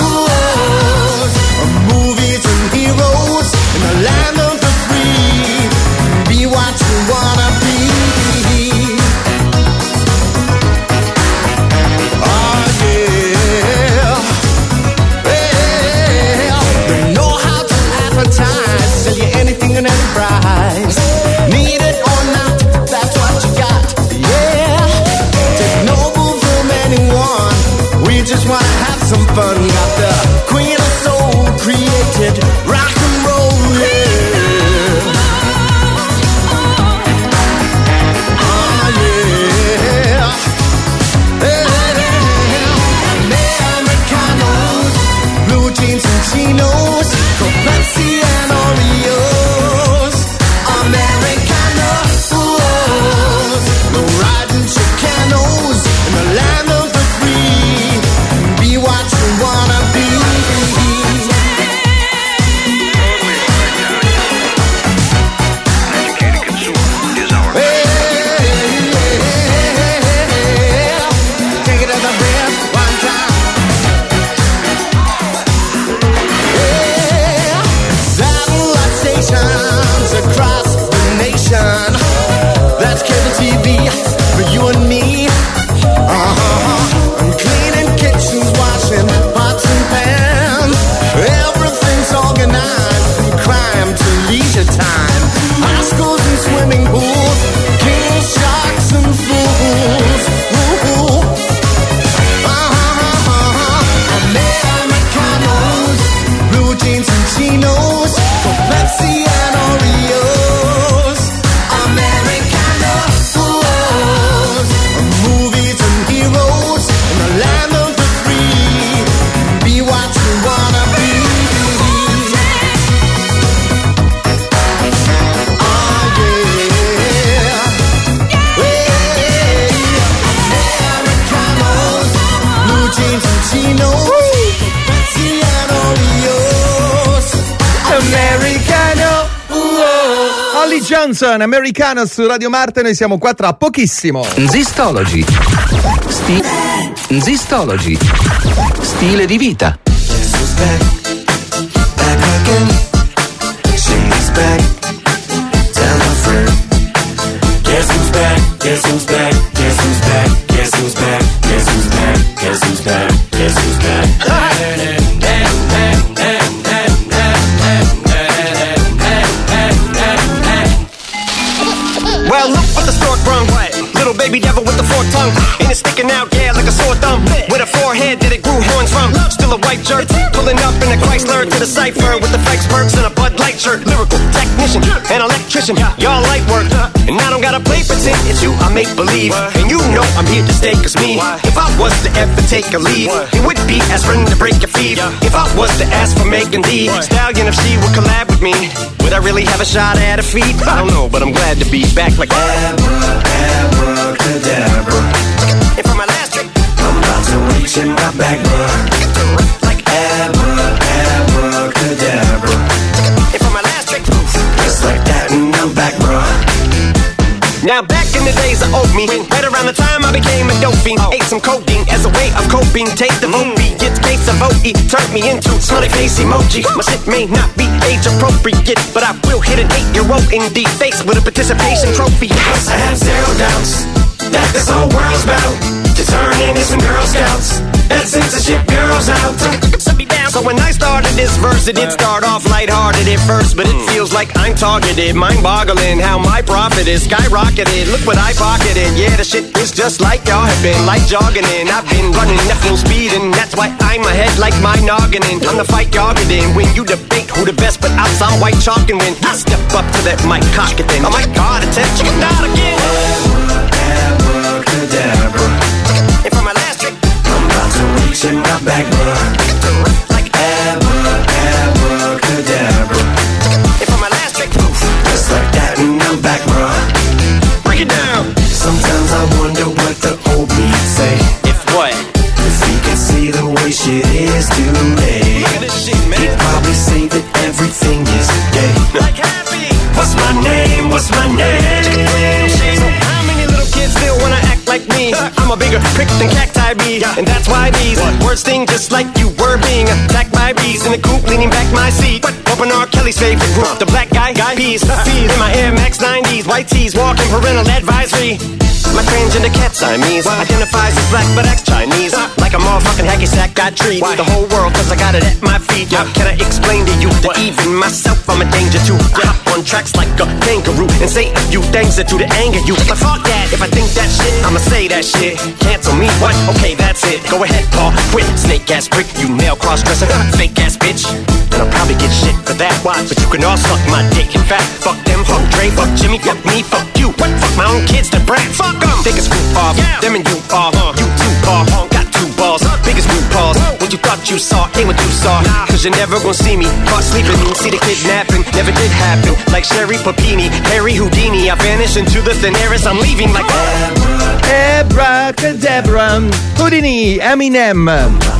movies and heroes in the land of the free. Be what you wanna be. Oh yeah. They know how to advertise, sell you anything and any price. Need it or not, that's what you got. Yeah. Take no move from anyone. We just wanna have some fun. Got the queen of soul created rock and roll. Yeah. Oh yeah. Americanos, blue jeans and chinos, for Pepsi and Oreos. Americanos, no riding Chicanos in the land of the free. Be what you wanna be. Take it as a breath one time. Satellite stations across the nation. That's cable TV for you and me. I'm cleaning kitchens, washing pots and pans. Everything's organized from crime to leisure time. High schools and swimming pools, kings, sharks and fools. Ooh. Americanos, blue jeans and chinos, for Pepsi and Oreos. Americanos, movies and heroes in the land of the free. Be what you wanna be. Oh yeah. Americanos, blue jeans and chinos, Pepsi and Oreos. Americano. Holly Johnson, Americano su Radio Marte, noi siamo qua tra pochissimo. Zistology. Zistology. Stile di vita. Guess who's back? Guess who's back? Guess who's back? Guess who's back? Guess who's back? Guess who's back? Guess who's back? Well, look what the stork brung. little baby devil with the forked tongue. And it's sticking out, yeah, like a sore thumb. With a forehead that it grew horns from. Still a white jerk, pulling up in a Chrysler to the cipher with the Fikes perks and a Bud Light shirt. Lyrical technician, an electrician, y'all light work. And I don't gotta play pretend, it's you I make believe. And you know I'm here to stay, cause me, if I was to ever take a leave, it would be aspirin to break your feet. If I was to ask for Megan Thee Stallion, if she would collab with me, would I really have a shot at her feet? I don't know, but I'm glad to be back like abracadabra. And for my last trick, I'm about to reach in my back, bruh. Like abracadabra. And for my last trick, just like that, and I'm back, bruh. Now back in the days of old me, right around the time I became a dope fiend, ate some codeine as a way of coping. Take the Moby, it's case of OE, turned me into smiley face emoji. My shit may not be age appropriate, but I will hit an 8-year-old in the face with a participation trophy. Yes, I have zero doubts that this whole world's about to turn into some Girl Scouts. That censorship girls out. So when I started this verse, it did start off lighthearted at first, but it feels like I'm targeted. Mind-boggling how my profit is skyrocketed. Look what I pocketed. Yeah, the shit is just like y'all have been, like jogging in. I've been running at full speed, and that's why I'm ahead like my noggin. I'm the fight y'all get in. When you debate who the best, but I'm some white chalk, and when I step up to that mic, cock it then. Oh my God, attention, not again. Abracadabra. And for my last trick, I'm about to reach in my back, bruh. Like abracadabra. And for my last trick, just like that, and I'm back, bruh. Break it down. Sometimes I wonder what the old me say. If what? If he could see the way shit is today. Look at this shit, man. He'd probably say that everything is gay. Like happy. What's my name? What's my name? How many little kids still wanna act like me? I'm a bigger prick than cacti bee, and that's why these words sting just like you were being attacked by bees in the coop, leaning back my seat. Open R. Kelly's favorite group, the black guy peas. Feed in my Air Max 90s, white tees, walking parental advisory. My transgender cat Siamese identifies as black but acts Chinese. Like a motherfucking hacky sack, got treat the whole world cause I got it at my feet. How can I explain to you that even myself I'm a danger to? I hop on tracks like a kangaroo and say a few things that do to anger you. But fuck that, if I think that shit, I'ma say that shit. Cancel me, what? Okay, that's it. Go ahead, Paul, quit. Snake ass prick, you male cross-dresser, fake ass bitch. Then I'll probably get shit for that. Why? But you can all suck my dick. In fact, fuck them, fuck Dre, fuck Jimmy, fuck me, fuck you. What? Fuck my own kids to brag. Fuck them. Take a scoop off, them and you off. You too, Paul, got 2 balls. Biggest root balls. What you thought you saw ain't what you saw. Cause you're never gonna see me caught sleeping. See the kidnapping, never did happen. Like Sherry Papini, Harry Houdini. I vanish into the thin air as I'm leaving like Abracadabra. Houdini, Eminem.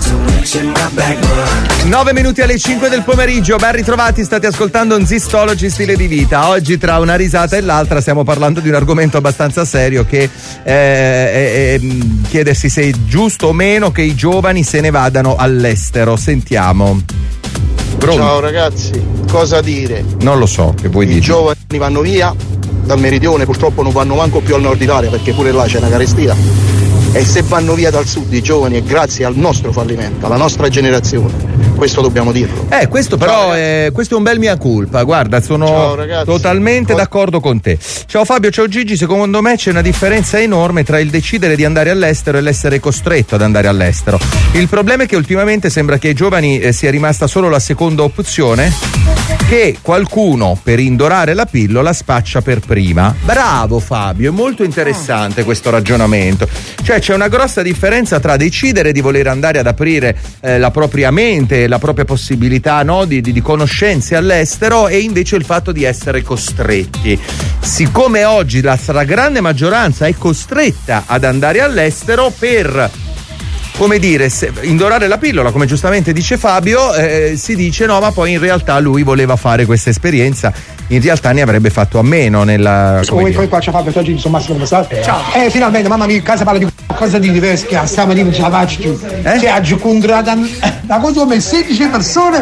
9 minuti alle 5 del pomeriggio, ben ritrovati, state ascoltando Zistology Stile di Vita. Oggi tra una risata e l'altra stiamo parlando di un argomento abbastanza serio che chiedersi se è giusto o meno che i giovani se ne vadano all'estero. Sentiamo. Pronto? Ciao ragazzi, cosa dire? Non lo so, che vuoi dire? I giovani vanno via dal meridione, purtroppo non vanno manco più al nord Italia perché pure là c'è una carestia. E se vanno via dal sud i giovani è grazie al nostro fallimento, alla nostra generazione. Questo dobbiamo dirlo. Questo però questo è un bel mea culpa. Guarda, sono totalmente d'accordo con te. Ciao Fabio, ciao Gigi. Secondo me c'è una differenza enorme tra il decidere di andare all'estero e l'essere costretto ad andare all'estero. Il problema è che ultimamente sembra che ai giovani sia rimasta solo la seconda opzione, che qualcuno per indorare la pillola spaccia per prima. Bravo Fabio, è molto interessante questo ragionamento. Cioè c'è una grossa differenza tra decidere di voler andare ad aprire la propria mente, la propria possibilità, no, di conoscenze all'estero, e invece il fatto di essere costretti. Siccome oggi la stragrande maggioranza è costretta ad andare all'estero per, come dire, indorare la pillola, come giustamente dice Fabio, si dice no, ma poi in realtà lui voleva fare questa esperienza, in realtà ne avrebbe fatto a meno nella. Come qua c'è Fabio, oggi sono Massimo, come state? Ciao. Finalmente, mamma mia, casa parla di qualcosa di diverso, che stamattina ce la faccio più. Cioè, oggi contrata una cosa come 16 persone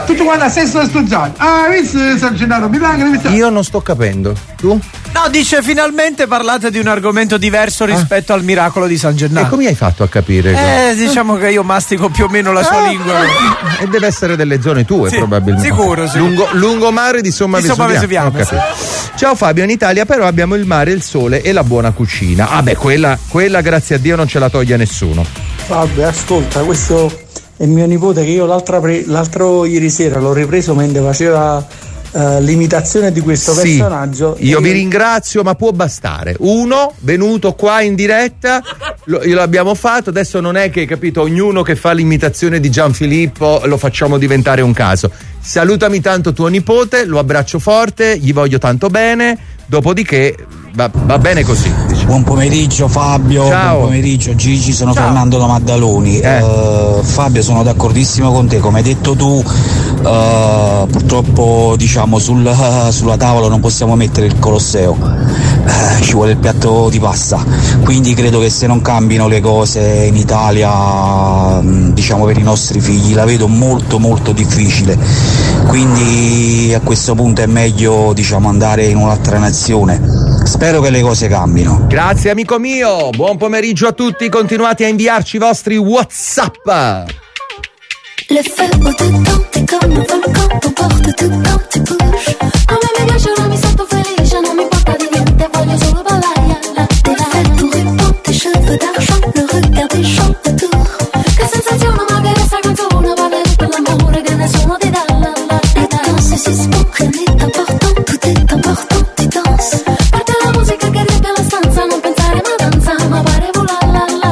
Tutti quanti a sesto studiare. Ah, visto San Gennaro, Io non sto capendo. Tu? No, dice finalmente parlate di un argomento diverso rispetto al miracolo di San Gennaro. E come hai fatto a capire? Diciamo che io mastico più o meno la sua lingua. E deve essere delle zone tue, sì, probabilmente. Sicuro, sì. Lungomare di Somma Vesuviana. Ciao Fabio, in Italia però abbiamo il mare, il sole e la buona cucina. Ah beh, quella grazie a Dio non ce la toglie nessuno. Fabio, ascolta, questo è mio nipote che io l'altro ieri sera l'ho ripreso mentre faceva l'imitazione di questo personaggio. Io vi ringrazio, ma può bastare. Uno venuto qua in diretta, l'abbiamo fatto, adesso non è che, capito, ognuno che fa l'imitazione di Gianfilippo lo facciamo diventare un caso. Salutami tanto tuo nipote, lo abbraccio forte, gli voglio tanto bene, dopodiché va bene così. Buon pomeriggio Fabio. Ciao. Buon pomeriggio Gigi, sono Fernando da Maddaloni. Fabio, sono d'accordissimo con te, come hai detto tu, purtroppo diciamo sulla tavola non possiamo mettere il Colosseo, ci vuole il piatto di pasta, quindi credo che se non cambino le cose in Italia, diciamo per i nostri figli, la vedo molto molto difficile, quindi a questo punto è meglio, diciamo, andare in un'altra nazione. Spero che le cose cambino. Grazie amico mio, buon pomeriggio a tutti, continuate a inviarci i vostri WhatsApp. Le feu au-dedans, t'es comme un volcan, t'emporte tout quand tu bouges. Come mi piace, ora mi sento felice, non mi importa di niente, voglio solo ballare. T'es fait pour répondre, tes cheveux d'argent, le regard des gens autour. Che sensazione, ma che questa canzone vale per l'amore che nessuno ti dà. Et dans ce suspens, rien n'est important, tout est important, tu danses. Parte la musica che riempie la stanza, non pensare ma danza, ma pare volare la la la.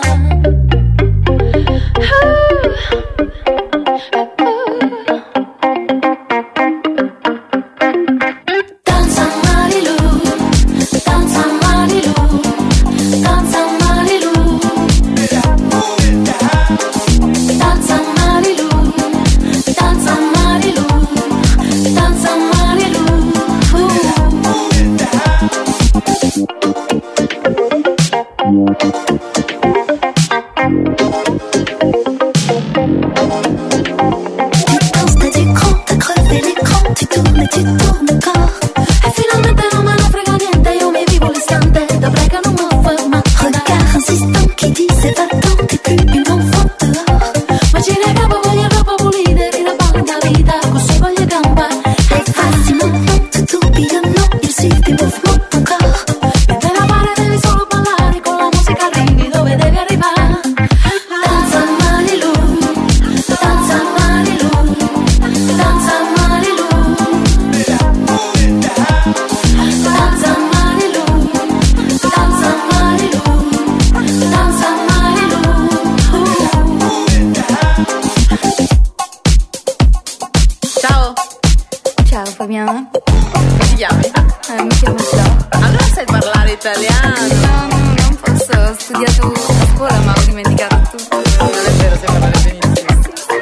Fabiana? Come ti chiami? Mi chiamo Gio. Allora sai parlare italiano? No, non posso, ho studiato a scuola ma ho dimenticato tutto. Non è vero, sai parlare benissimo.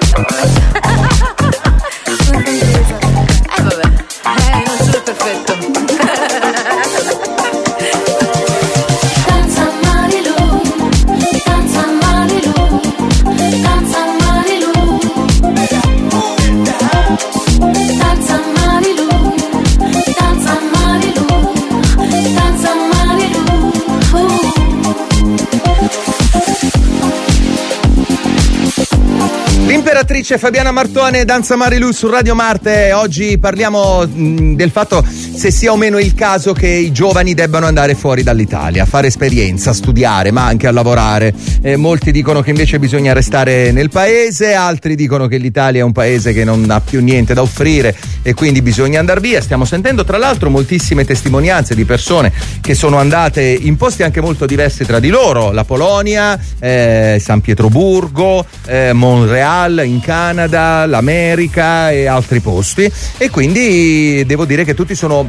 Sono francese. Vabbè, non sono perfetto. L'imperatrice Fabiana Martone, Danza Marilu su Radio Marte. Oggi parliamo del fatto se sia o meno il caso che i giovani debbano andare fuori dall'Italia, a fare esperienza, a studiare, ma anche a lavorare. Molti dicono che invece bisogna restare nel paese, altri dicono che l'Italia è un paese che non ha più niente da offrire e quindi bisogna andare via. Stiamo sentendo tra l'altro moltissime testimonianze di persone che sono andate in posti anche molto diversi tra di loro, la Polonia, San Pietroburgo, Montreal in Canada, l'America e altri posti, e quindi devo dire che tutti sono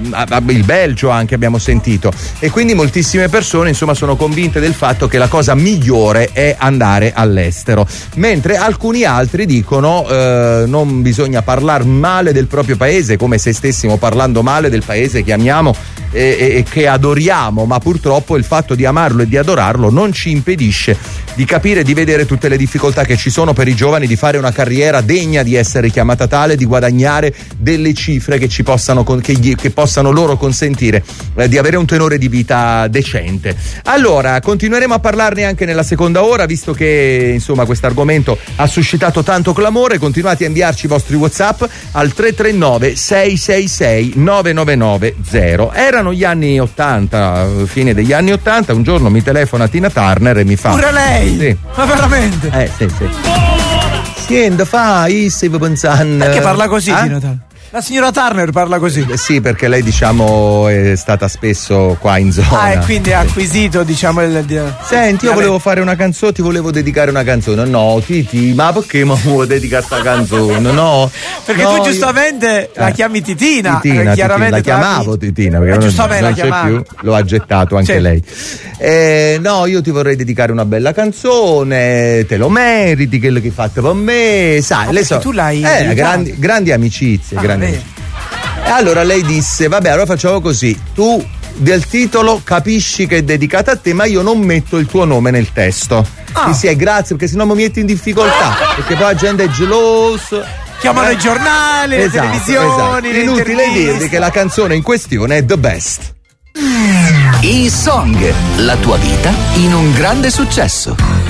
il Belgio anche abbiamo sentito, e quindi moltissime persone insomma sono convinte del fatto che la cosa migliore è andare all'estero, mentre alcuni altri dicono non bisogna parlare male del proprio paese, come se stessimo parlando male del paese che amiamo e che adoriamo, ma purtroppo il fatto di amarlo e di adorarlo non ci impedisce di capire, di vedere tutte le difficoltà che ci sono per i giovani di fare una carriera degna di essere chiamata tale, di guadagnare delle cifre che ci possano che possano loro consentire di avere un tenore di vita decente. Allora, continueremo a parlarne anche nella seconda ora, visto che insomma questo argomento ha suscitato tanto clamore. Continuate a inviarci i vostri WhatsApp al 339 666 9990. Erano gli anni 80, fine degli anni 80, un giorno mi telefona Tina Turner e mi fa: pure lei? Sì. Ma veramente? Sì. Siendo fai, stavo pensando. Perché parla così, Tina Turner? La signora Turner parla così? Sì, perché lei diciamo è stata spesso qua in zona. E quindi ha acquisito diciamo il... Senti, io volevo fare una canzone, ti volevo dedicare una canzone. No, Titi, ma perché mi vuoi dedicare sta canzone? No. Perché tu giustamente la chiami Titina. Titina, chiaramente la chiamavo Titina, perché giustamente non c'è più, lo ha gettato anche lei. No, io ti vorrei dedicare una bella canzone, te lo meriti, quello che hai fatto per me, sai, le so. Tu l'hai grandi amicizie, grandi. E allora lei disse: vabbè, allora facciamo così, tu del titolo capisci che è dedicata a te, ma io non metto il tuo nome nel testo. Grazie, perché sennò mi metti in difficoltà, perché poi la gente è gelosa, chiamano i giornali, le televisioni. Inutile dirvi che la canzone in questione è The Best. E-Song, la tua vita in un grande successo.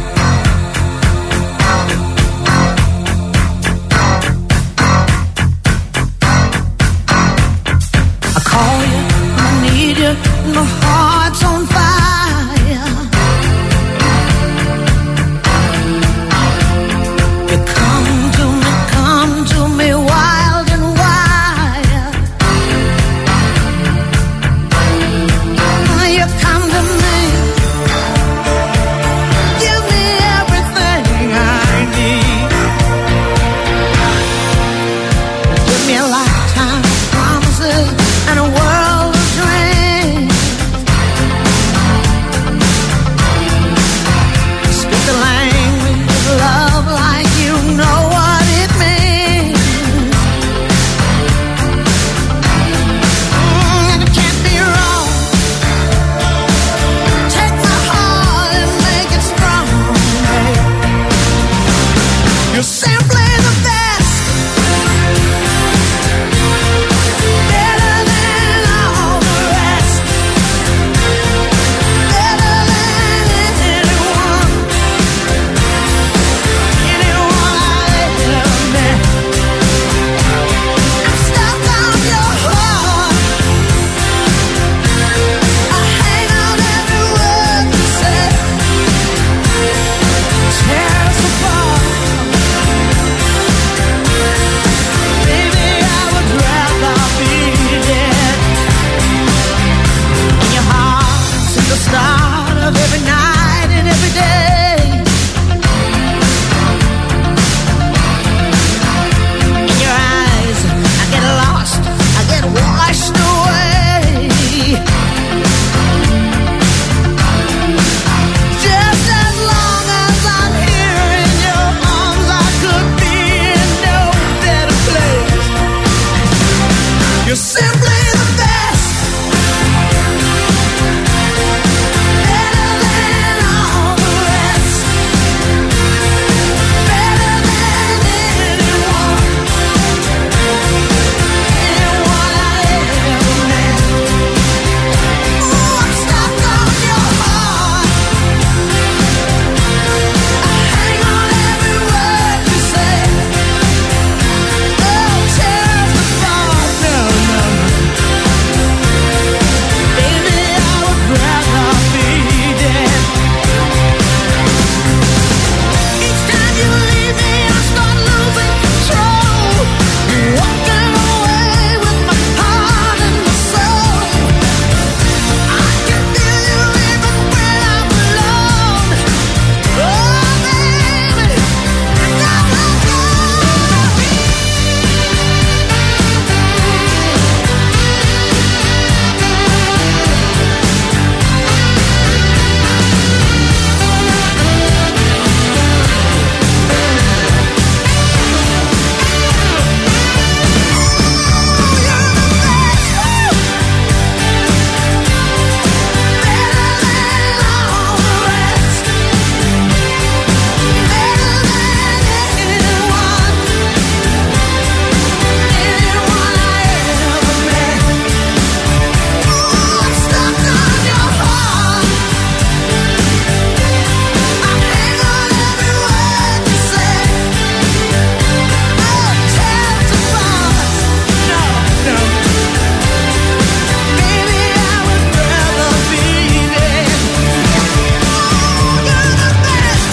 My heart's on fire. You come to me wild and wild. You come to me.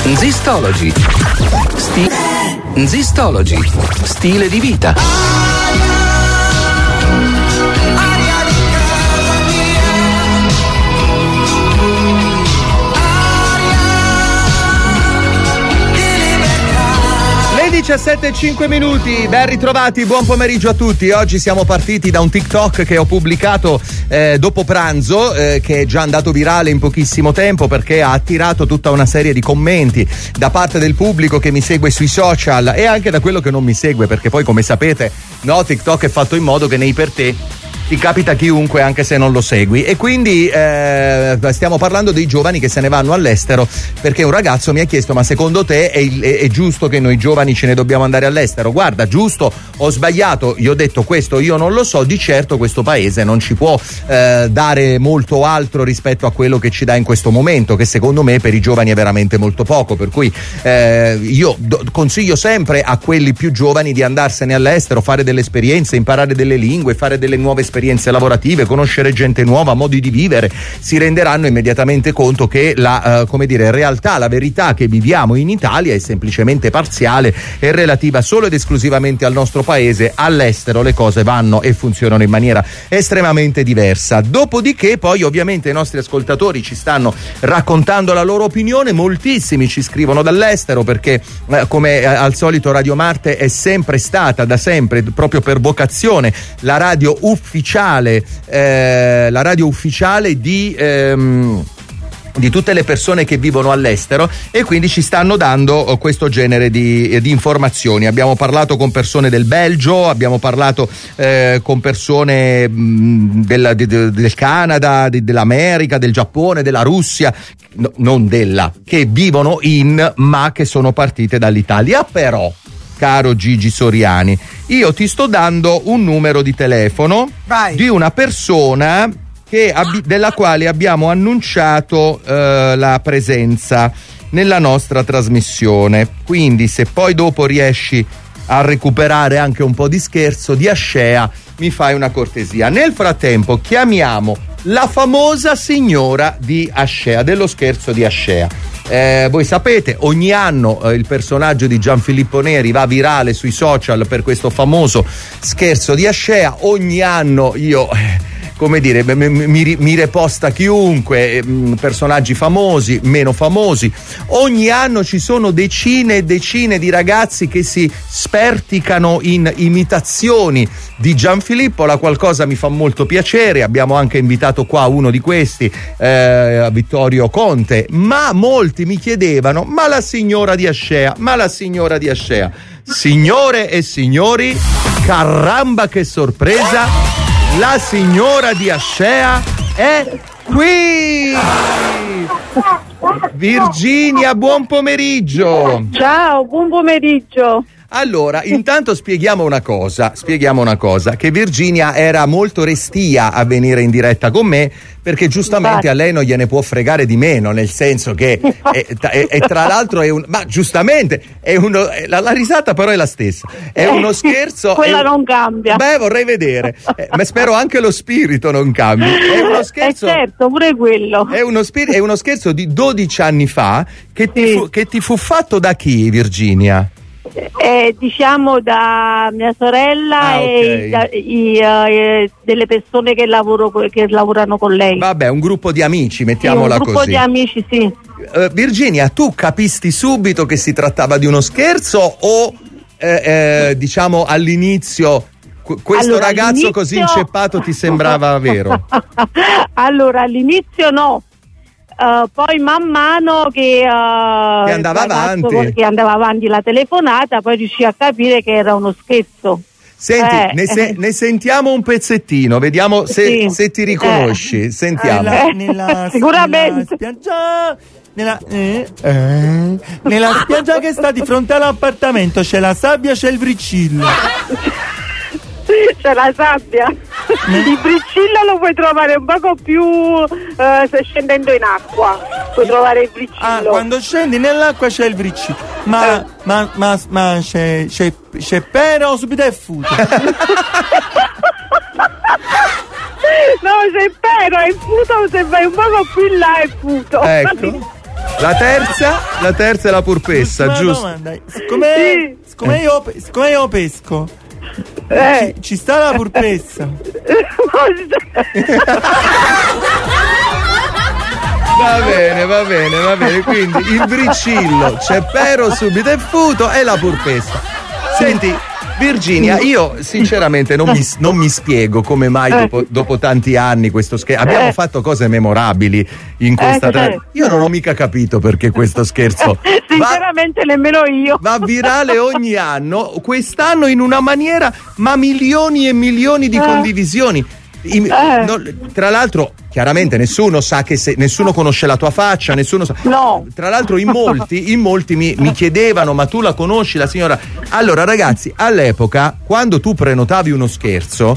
Zistology. Zistology. Stile di vita. Le 17:05, ben ritrovati, buon pomeriggio a tutti. Oggi siamo partiti da un TikTok che ho pubblicato dopo pranzo, che è già andato virale in pochissimo tempo perché ha attirato tutta una serie di commenti da parte del pubblico che mi segue sui social e anche da quello che non mi segue, perché poi, come sapete, no, TikTok è fatto in modo che nei per te ti capita chiunque anche se non lo segui, e quindi stiamo parlando dei giovani che se ne vanno all'estero, perché un ragazzo mi ha chiesto: ma secondo te è giusto che noi giovani ce ne dobbiamo andare all'estero? Guarda, giusto o sbagliato, io ho detto questo, io non lo so, di certo questo paese non ci può dare molto altro rispetto a quello che ci dà in questo momento, che secondo me per i giovani è veramente molto poco, per cui io consiglio sempre a quelli più giovani di andarsene all'estero, fare delle esperienze, imparare delle lingue, fare delle nuove esperienze lavorative, conoscere gente nuova, modi di vivere. Si renderanno immediatamente conto che la realtà, la verità che viviamo in Italia è semplicemente parziale e relativa solo ed esclusivamente al nostro paese. All'estero le cose vanno e funzionano in maniera estremamente diversa. Dopodiché poi ovviamente i nostri ascoltatori ci stanno raccontando la loro opinione, moltissimi ci scrivono dall'estero perché come al solito Radio Marte è sempre stata, da sempre, proprio per vocazione, la radio ufficiale di tutte le persone che vivono all'estero, e quindi ci stanno dando questo genere di informazioni. Abbiamo parlato con persone del Belgio, abbiamo parlato con persone del Canada, dell'America, del Giappone, della Russia, no, non della, che vivono ma che sono partite dall'Italia. Però, caro Gigi Soriani, io ti sto dando un numero di telefono di una persona della quale abbiamo annunciato la presenza nella nostra trasmissione. Quindi, se poi dopo riesci a recuperare anche un po' di scherzo di Ascea, mi fai una cortesia. Nel frattempo chiamiamo la famosa signora di Ascea, dello scherzo di Ascea. Voi sapete, ogni anno il personaggio di Gianfilippo Neri va virale sui social per questo famoso scherzo di Ascea. Ogni anno io mi reposta chiunque, personaggi famosi, meno famosi. Ogni anno ci sono decine e decine di ragazzi che si sperticano in imitazioni di Gianfilippo, la qualcosa mi fa molto piacere. Abbiamo anche invitato qua uno di questi, Vittorio Conte, ma molti mi chiedevano: ma la signora di Ascea, Signore e signori, caramba che sorpresa! La signora di Ascea è qui! Virginia, buon pomeriggio! Ciao, buon pomeriggio! Allora, intanto spieghiamo una cosa, che Virginia era molto restia a venire in diretta con me, perché giustamente a lei non gliene può fregare di meno, nel senso che e tra l'altro ma giustamente la risata però è la stessa, è uno scherzo, quella non cambia. Beh, vorrei vedere, ma spero anche lo spirito non cambi. È uno scherzo, certo, pure quello è uno scherzo di 12 anni fa che ti fu fatto da chi, Virginia? Diciamo da mia sorella e delle persone che lavorano con lei. Vabbè, un gruppo di amici, mettiamola così. Un gruppo di amici, sì. Virginia, tu capisti subito che si trattava di uno scherzo o diciamo all'inizio questo ragazzo così inceppato ti sembrava vero? Allora, all'inizio no. Poi man mano che andava avanti la telefonata, poi riuscì a capire che era uno scherzo. Senti, ne sentiamo un pezzettino, vediamo se ti riconosci. Sentiamo. Sicuramente. Nella spiaggia che sta di fronte all'appartamento c'è la sabbia, c'è il bricillo. C'è la sabbia. Il bricillo lo puoi trovare un poco più scendendo in acqua. Puoi trovare il bricillo. Quando scendi nell'acqua c'è il bricillo. Ma c'è pera o subito è futo? No, c'è pera, è futo, se vai un poco più in là è futo. Ecco. La terza è la purpessa, giusto? Domanda. Siccome io pesco, ci sta la purpessa. Va bene. Quindi il bricillo, Ceppero, subito e futo e la purpessa. Senti, Virginia, io sinceramente non mi spiego come mai dopo tanti anni questo scherzo. Abbiamo fatto cose memorabili in questa Io non ho mica capito perché questo scherzo sinceramente nemmeno io va virale ogni anno, quest'anno in una maniera, ma milioni e milioni di condivisioni. Tra l'altro chiaramente nessuno sa nessuno conosce la tua faccia, nessuno sa. No. Tra l'altro in molti mi chiedevano: ma tu la conosci la signora? Allora ragazzi, all'epoca quando tu prenotavi uno scherzo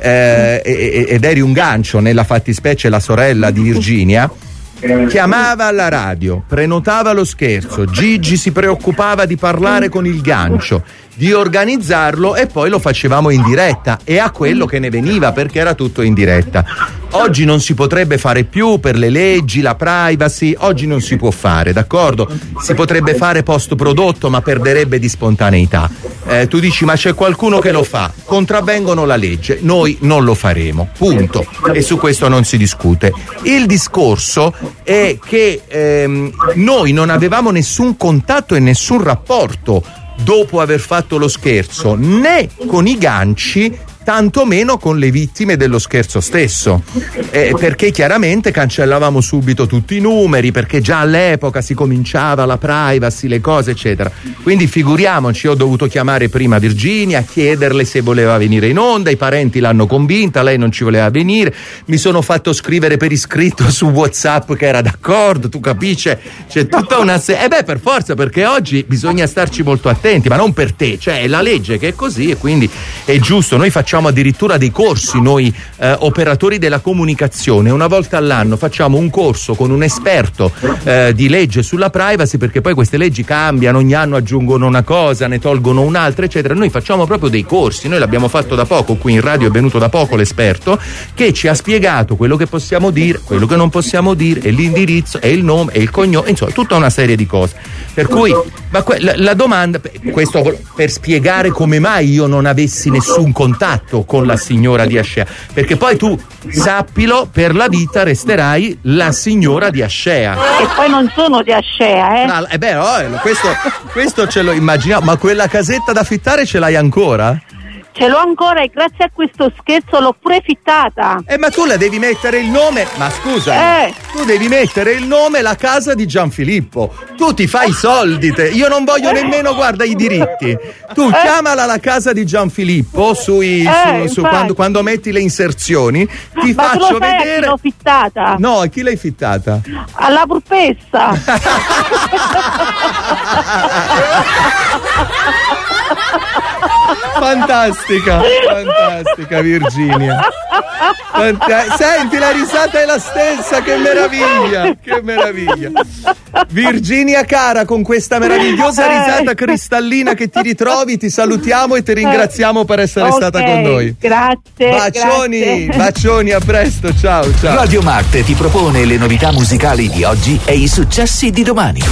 ed eri un gancio, nella fattispecie la sorella di Virginia, chiamava alla radio, prenotava lo scherzo, Gigi si preoccupava di parlare con il gancio, di organizzarlo e poi lo facevamo in diretta e a quello che ne veniva, perché era tutto in diretta. Oggi non si potrebbe fare più per le leggi, la privacy, oggi non si può fare, d'accordo? Si potrebbe fare post prodotto, ma perderebbe di spontaneità. Tu dici: ma c'è qualcuno che lo fa, contravvengono la legge, noi non lo faremo, punto, e su questo non si discute. Il discorso è che noi non avevamo nessun contatto e nessun rapporto dopo aver fatto lo scherzo, né con i ganci, tantomeno con le vittime dello scherzo stesso, perché chiaramente cancellavamo subito tutti i numeri, perché già all'epoca si cominciava la privacy, le cose eccetera. Quindi figuriamoci, ho dovuto chiamare prima Virginia, chiederle se voleva venire in onda, i parenti l'hanno convinta, lei non ci voleva venire, mi sono fatto scrivere per iscritto su WhatsApp che era d'accordo, tu capisci? C'è tutta una per forza, perché oggi bisogna starci molto attenti, ma non per te, cioè è la legge che è così e quindi è giusto. Noi facciamo addirittura dei corsi, noi operatori della comunicazione, una volta all'anno facciamo un corso con un esperto di legge sulla privacy, perché poi queste leggi cambiano, ogni anno aggiungono una cosa, ne tolgono un'altra eccetera. Noi facciamo proprio dei corsi, noi l'abbiamo fatto da poco, qui in radio è venuto da poco l'esperto che ci ha spiegato quello che possiamo dire, quello che non possiamo dire, e l'indirizzo e il nome e il cognome, insomma tutta una serie di cose. Per cui la domanda, questo per spiegare come mai io non avessi nessun contatto con la signora di Ascea, perché poi tu sappilo, per la vita resterai la signora di Ascea. E poi non sono di Ascea, questo ce lo immaginiamo, ma quella casetta da affittare ce l'hai ancora? Ce l'ho ancora e grazie a questo scherzo l'ho pure fittata. Ma tu la devi mettere il nome, ma scusa, tu devi mettere il nome La Casa di Gianfilippo. Tu ti fai i soldi io non voglio nemmeno, guarda, i diritti. Tu chiamala La Casa di Gianfilippo quando metti le inserzioni, ti ma faccio tu lo sai vedere. A chi l'ho fittata? No, a chi l'hai fittata? Alla purpessa. Fantastica Virginia. Senti, la risata è la stessa, che meraviglia. Virginia cara, con questa meravigliosa risata cristallina che ti ritrovi, ti salutiamo e ti ringraziamo per essere stata con noi. Grazie. Bacioni, a presto, ciao. Radio Marte ti propone le novità musicali di oggi e i successi di domani.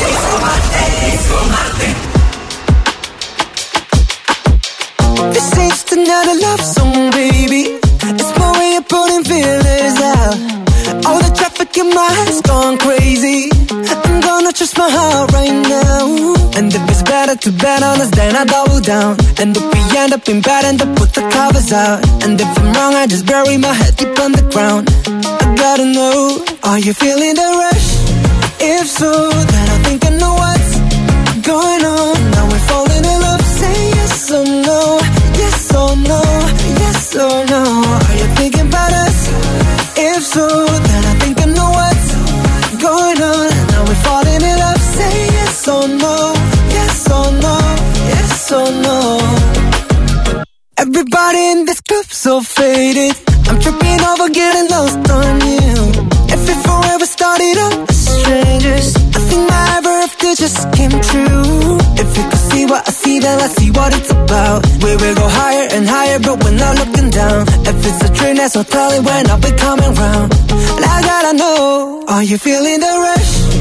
This ain't just another love song, baby. It's my way of putting feelers out. All the traffic in my head's gone crazy. I'm gonna trust my heart right now. And if it's better to bet on us, then I double down. And if we end up in bed, end up put the covers out. And if I'm wrong, I just bury my head deep on the ground. I gotta know, are you feeling the rush? If so, then I think I know what's going on. Now we're falling in love, say yes or no. Yes or no, yes or no. Are you thinking about us? If so, then I think I know what's going on. Now we're falling in love, say yes or no. Yes or no, yes or no. Everybody in this club so faded. I'm tripping over getting lost on you. If it forever started up as strangers, I think my ever after just came true. If you could see what I see, then let's see what it's about. We will go higher and higher, but we're not looking down. If it's a train, that's no telling when I'll be coming round. And I gotta know, are you feeling the rush?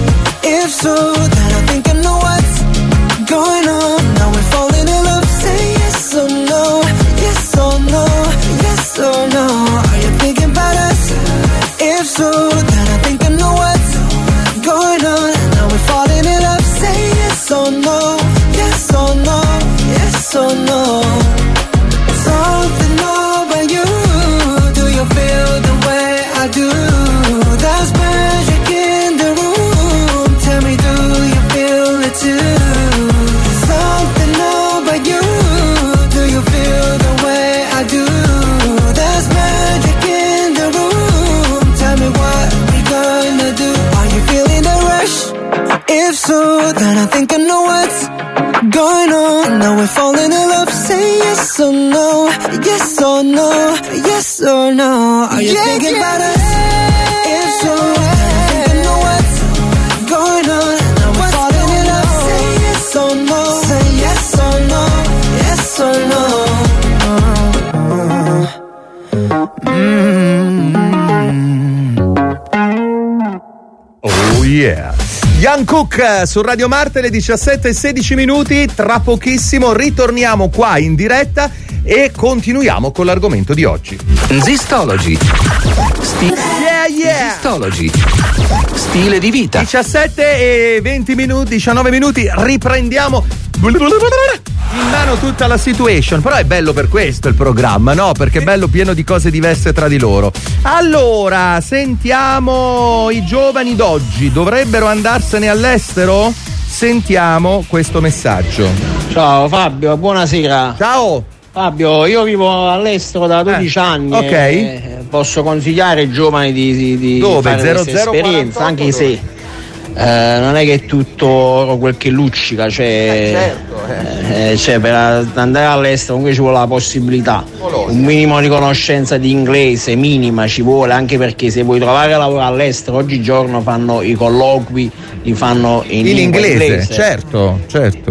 If so, then I think I know what's going on. Now we're falling in love. Say yes or no, yes or no, yes or no. Are you thinking about us? If so, then I think I know what's going on. Now we're falling in love. Say yes or no, yes or no, yes or no. Something about you. Do you feel the way I do? There's magic in the room. Tell me, do you feel it too? Something about you. Do you feel the way I do? There's magic in the room. Tell me what we gonna do. Are you feeling the rush? If so, then I think I know what's going on. Now we're falling in love. Say yes or no, yes or no, yes or no. Are you thinking about us? If so, then I think I know what's going on. Now we're falling in love. Say yes or no, say yes or no, yes or no. Oh yeah. Ian Cook su Radio Marte, le 17:16. Tra pochissimo ritorniamo qua in diretta e continuiamo con l'argomento di oggi. Zistology. Zistology. Stile di vita. 19 minuti, riprendiamo in mano tutta la situation. Però è bello per questo il programma, no? Perché è bello, pieno di cose diverse tra di loro. Allora, sentiamo i giovani d'oggi. Dovrebbero andarsene all'estero? Sentiamo questo messaggio. Ciao Fabio, buonasera. Ciao Fabio, io vivo all'estero da 12 anni. Ok. Posso consigliare ai giovani di Dove? fare questa esperienza, anche se non è che è tutto oro quel che luccica, cioè per andare all'estero comunque ci vuole la possibilità, un minimo di conoscenza di inglese minima ci vuole, anche perché se vuoi trovare lavoro all'estero oggigiorno fanno i colloqui, li fanno in inglese. Certo.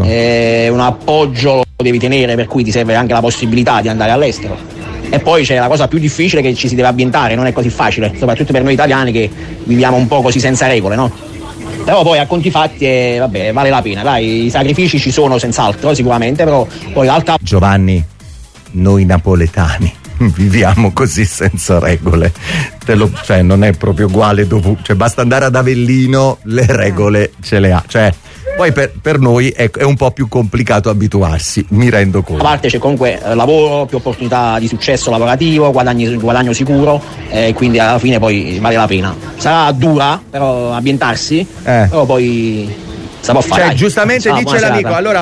Un appoggio lo devi tenere, per cui ti serve anche la possibilità di andare all'estero. E poi c'è la cosa più difficile, che ci si deve ambientare, non è così facile, soprattutto per noi italiani che viviamo un po' così senza regole, no? Però poi a conti fatti vabbè, vale la pena, dai, i sacrifici ci sono senz'altro, sicuramente, però poi in realtà... Giovanni, noi napoletani viviamo così senza regole, cioè non è proprio uguale, cioè basta andare ad Avellino, le regole ce le ha, cioè poi per noi è un po' più complicato abituarsi, mi rendo conto. A parte c'è comunque lavoro, più opportunità di successo lavorativo, guadagno sicuro, quindi alla fine poi vale la pena. Sarà dura però ambientarsi, però poi si può fare. Cioè, giustamente dice l'amico, allora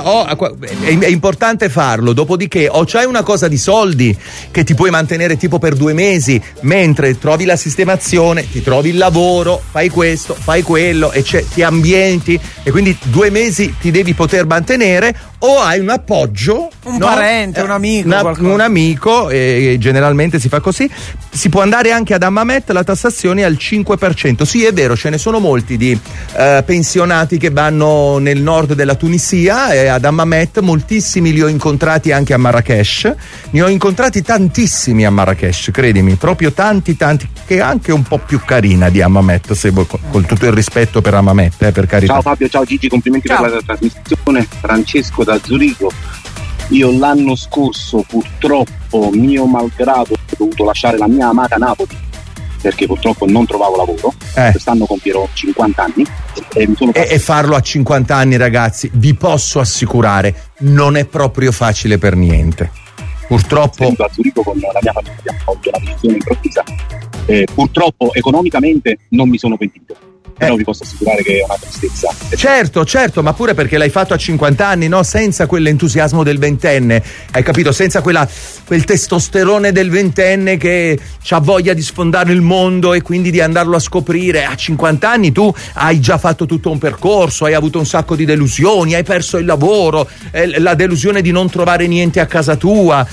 è importante farlo, dopodiché o c'hai una cosa di soldi che ti puoi mantenere tipo per 2 mesi, mentre trovi la sistemazione, ti trovi il lavoro, fai questo, fai quello e ti ambienti, e quindi 2 mesi ti devi poter mantenere, o hai un appoggio, un parente, un amico, un amico, e generalmente si fa così. Si può andare anche ad Hammamet, la tassazione è al 5%. Sì, è vero, ce ne sono molti di pensionati che vanno nel nord della Tunisia, e ad Hammamet moltissimi li ho incontrati anche a Marrakesh. Ne ho incontrati tantissimi a Marrakesh, credimi, proprio tanti, che è anche un po' più carina di Hammamet, se vuoi, con tutto il rispetto per Hammamet, per carità. Ciao Fabio, ciao Gigi, complimenti per la trasmissione. Francesco da Zurigo. Io l'anno scorso, purtroppo, mio malgrado, ho dovuto lasciare la mia amata Napoli perché purtroppo non trovavo lavoro. Quest'anno compierò 50 anni e farlo a 50 anni, ragazzi, vi posso assicurare, non è proprio facile per niente. Purtroppo a Zurigo con la mia famiglia abbiamo avuto una decisione improvvisa. Purtroppo economicamente non mi sono pentito. Però vi posso assicurare che è una tristezza. Certo, ma pure perché l'hai fatto a 50 anni, no? Senza quell'entusiasmo del ventenne, hai capito? Senza quel testosterone del ventenne che ha voglia di sfondare il mondo e quindi di andarlo a scoprire. A 50 anni tu hai già fatto tutto un percorso, hai avuto un sacco di delusioni, hai perso il lavoro, la delusione di non trovare niente a casa tua.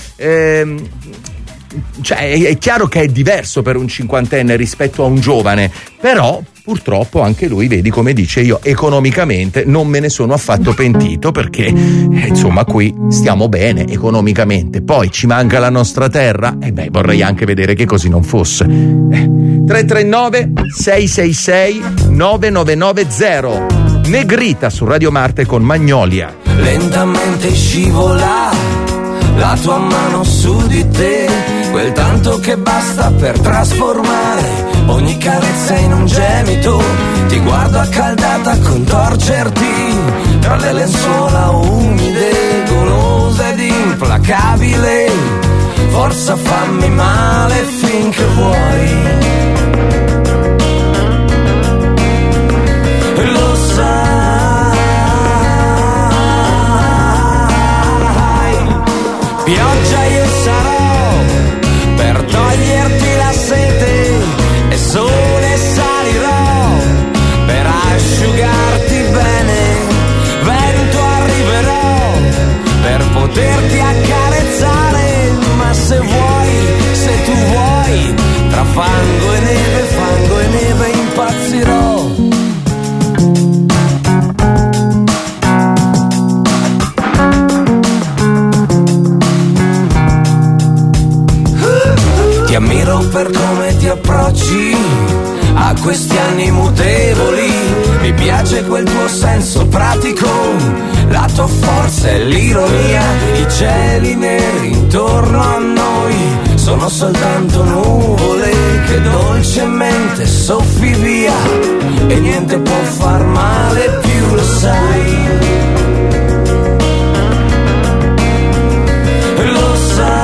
Cioè è chiaro che è diverso per un cinquantenne rispetto a un giovane, però purtroppo anche lui, vedi come dice, io economicamente non me ne sono affatto pentito, perché insomma qui stiamo bene economicamente, poi ci manca la nostra terra, e vorrei anche vedere che così non fosse. 339 666 9990 Negrita su Radio Marte con Magnolia. Lentamente scivola la tua mano su di te, quel tanto che basta per trasformare ogni carezza in un gemito. Ti guardo accaldata contorcerti tra le lenzuola umide, golosa ed implacabile. Forza, fammi male finché vuoi. Lo sai, pioggia io sarò per toglierti la sete, e sole salirò per asciugarti bene, vento arriverò per poterti accarezzare, ma se vuoi, se tu vuoi, tra fango e neve impazzirò. Ti ammiro per come ti approcci a questi anni mutevoli, mi piace quel tuo senso pratico, la tua forza e l'ironia, i cieli neri intorno a noi sono soltanto nuvole che dolcemente soffi via e niente può far male più, lo sai. Lo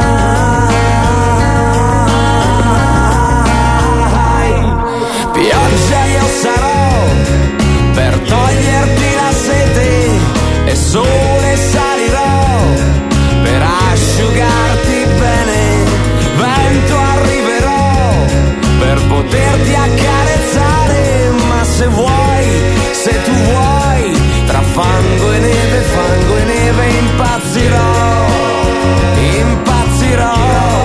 sai, pioggia io sarò per toglierti la sete, e sole salirò per asciugarti bene, vento arriverò per poterti accarezzare, ma se vuoi, se tu vuoi, tra fango e neve impazzirò, impazzirò.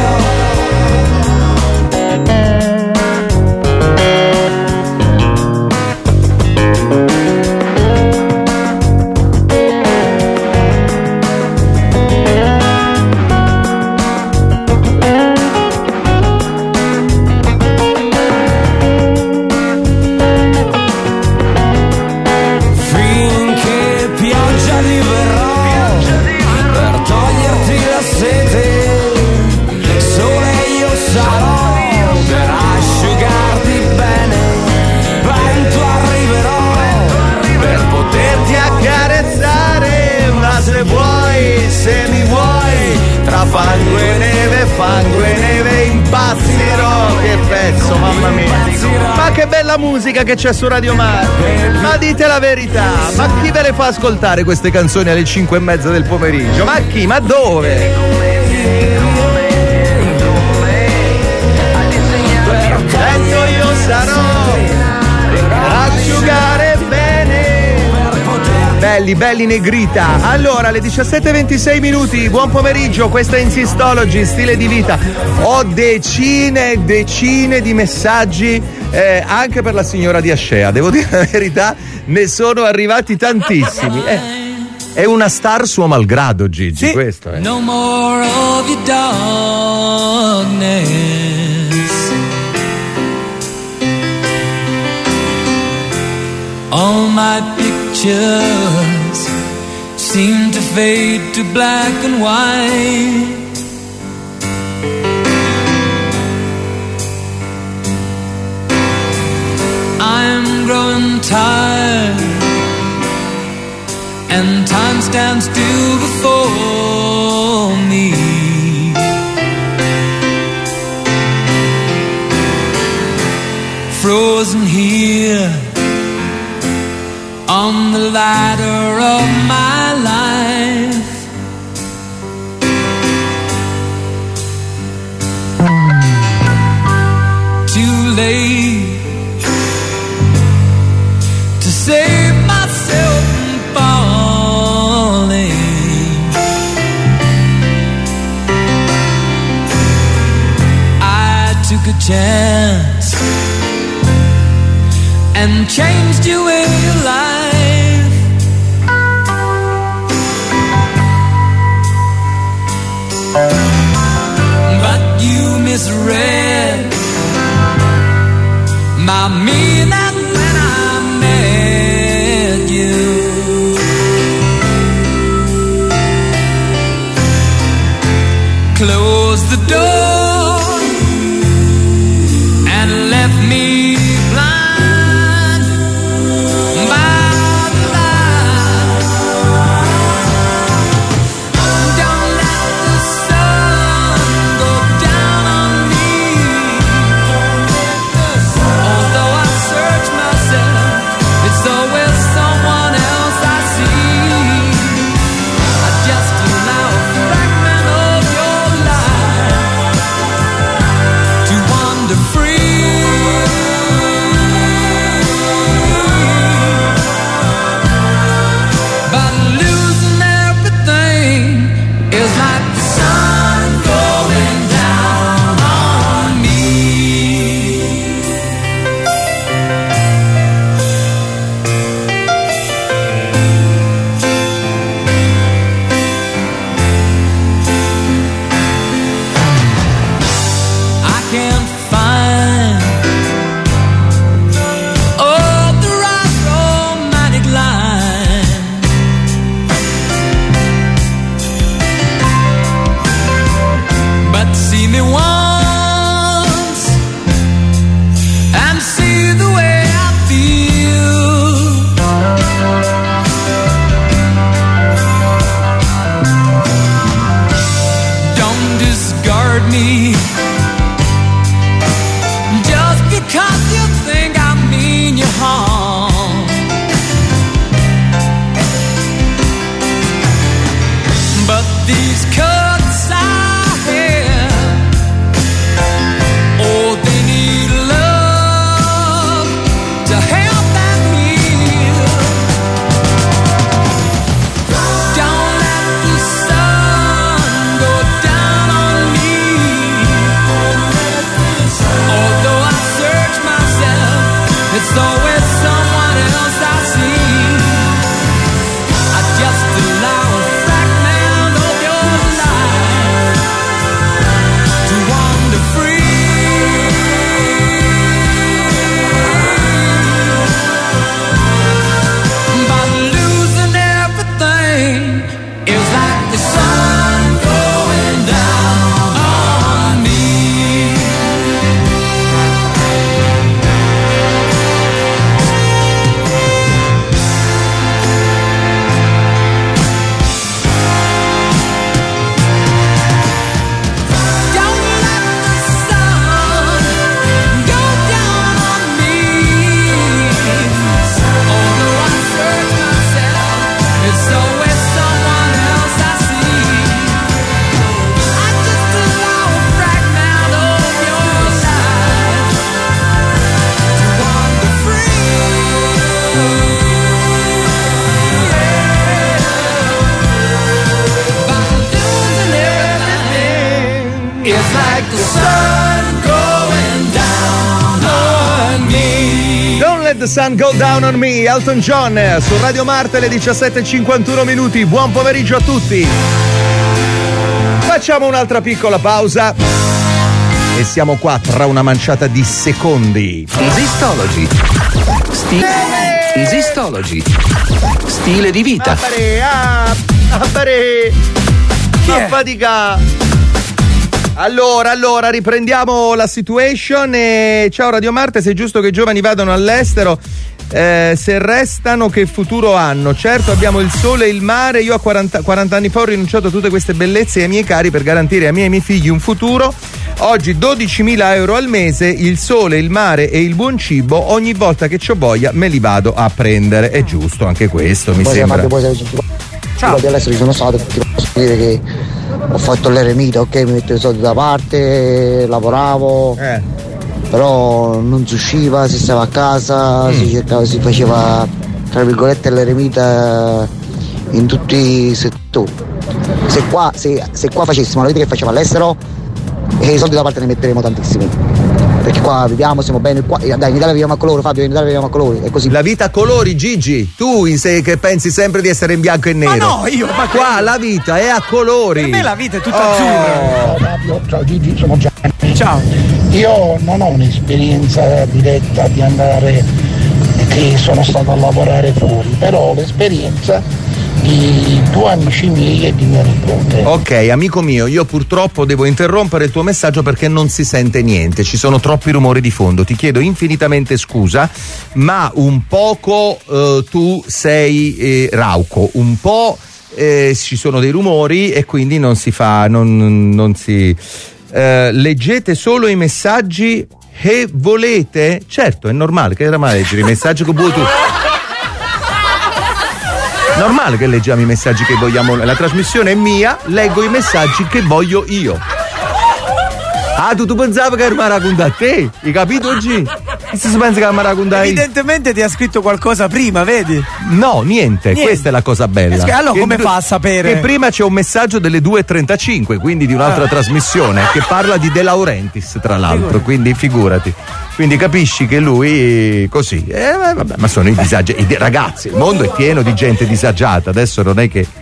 Fango e neve impazzirò. Che pezzo, mamma mia. Ma che bella musica che c'è su Radio Marte. Ma dite la verità, ma chi ve le fa ascoltare queste canzoni alle 5:30 del pomeriggio? Ma chi? Ma dove? Vento io sarò asciugare bene. Belli Negrita. Allora, alle 17:26 buon pomeriggio, questa è Insistology, stile di vita. Ho decine e decine di messaggi anche per la signora di Ascea, devo dire la verità, ne sono arrivati tantissimi. È una star suo malgrado, Gigi, sì. Questo è. No more of your darkness. All my pictures seem to fade to black and white. I'm growing tired and time stands still before me. Frozen here on the ladder of my life. Too late to save myself from falling. I took a chance and changed your way of life. But you misread my meaning when I met you. the door and left me blind by the light. Don't let the sun go down on me. Although I search myself, it's always someone else I see. I just allow a fragment of your life to wander free. But losing everything is like the sun going down on me. I can't find the right romantic line. But see me once and see the way I feel. Don't discard me just because you think I mean you harm. But these cuts I have, oh, they need love to help them heal. Don't let the sun go down on me. Although I search myself, it's always someone else I see. I just allow a fragment of your life to wander free. But losing everything is like the sun going down on me. Don't let the sun go down on me. Although I search myself, it's always someone else I see. I just allow a fragment of your life to wander it's like the sun going down on me. Don't let the sun go down on me, Elton John su Radio Marte alle 17:51 minuti. Buon pomeriggio a tutti. Facciamo un'altra piccola pausa e siamo qua tra una manciata di secondi. Zistology. Zistology. Stile di vita. Fatica. Allora, riprendiamo la situation. Ciao Radio Marte, se è giusto che i giovani vadano all'estero, se restano che futuro hanno? Certo, abbiamo il sole e il mare. Io a 40 anni fa ho rinunciato a tutte queste bellezze ai miei cari per garantire ai miei figli un futuro. Oggi 12.000 euro al mese, il sole, il mare e il buon cibo. Ogni volta che c'ho voglia me li vado a prendere. È giusto anche questo, mi sembra. Ciao. All'estero sono stato, ti posso dire che ho fatto l'eremita, ok, mi mettevo i soldi da parte, lavoravo, però non si usciva, si stava a casa, si faceva tra virgolette l'eremita in tutti i settori. Se qua facessimo la vita che facciamo all'estero, i soldi da parte ne metteremo tantissimi. Perché qua viviamo, siamo bene, qua, dai, in Italia viviamo a colori, Fabio, in Italia viviamo a colori, è così. La vita a colori, Gigi, tu che pensi sempre di essere in bianco e nero. Ma no, ma qua la vita è a colori. Per me la vita è tutta azzurra. Ciao Fabio, ciao Gigi, sono Gianni. Ciao. Io non ho un'esperienza diretta di andare, che sono stato a lavorare fuori, però ho l'esperienza di due amici miei e di mia nipote. Ok, amico mio, io purtroppo devo interrompere il tuo messaggio perché non si sente niente, ci sono troppi rumori di fondo, ti chiedo infinitamente scusa, ma un poco tu sei rauco, un po' ci sono dei rumori e quindi non si fa, non si... leggete solo i messaggi che volete? Certo, è normale, che era male leggere i messaggi che vuoi tu. Normale che leggiamo i messaggi che vogliamo, la trasmissione è mia, leggo i messaggi che voglio io. Ah, tu pensavi che era maracunda a te? Hai capito oggi? Chi si pensa che è maracunda? Evidentemente ti ha scritto qualcosa prima, vedi? No, niente. Questa è la cosa bella. Allora come fa a sapere? Che prima c'è un messaggio delle 2:35, quindi di un'altra trasmissione, che parla di De Laurentiis, tra l'altro, quindi figurati. Quindi capisci che lui così, vabbè, ma sono i disagi, ragazzi, il mondo è pieno di gente disagiata, adesso non è che...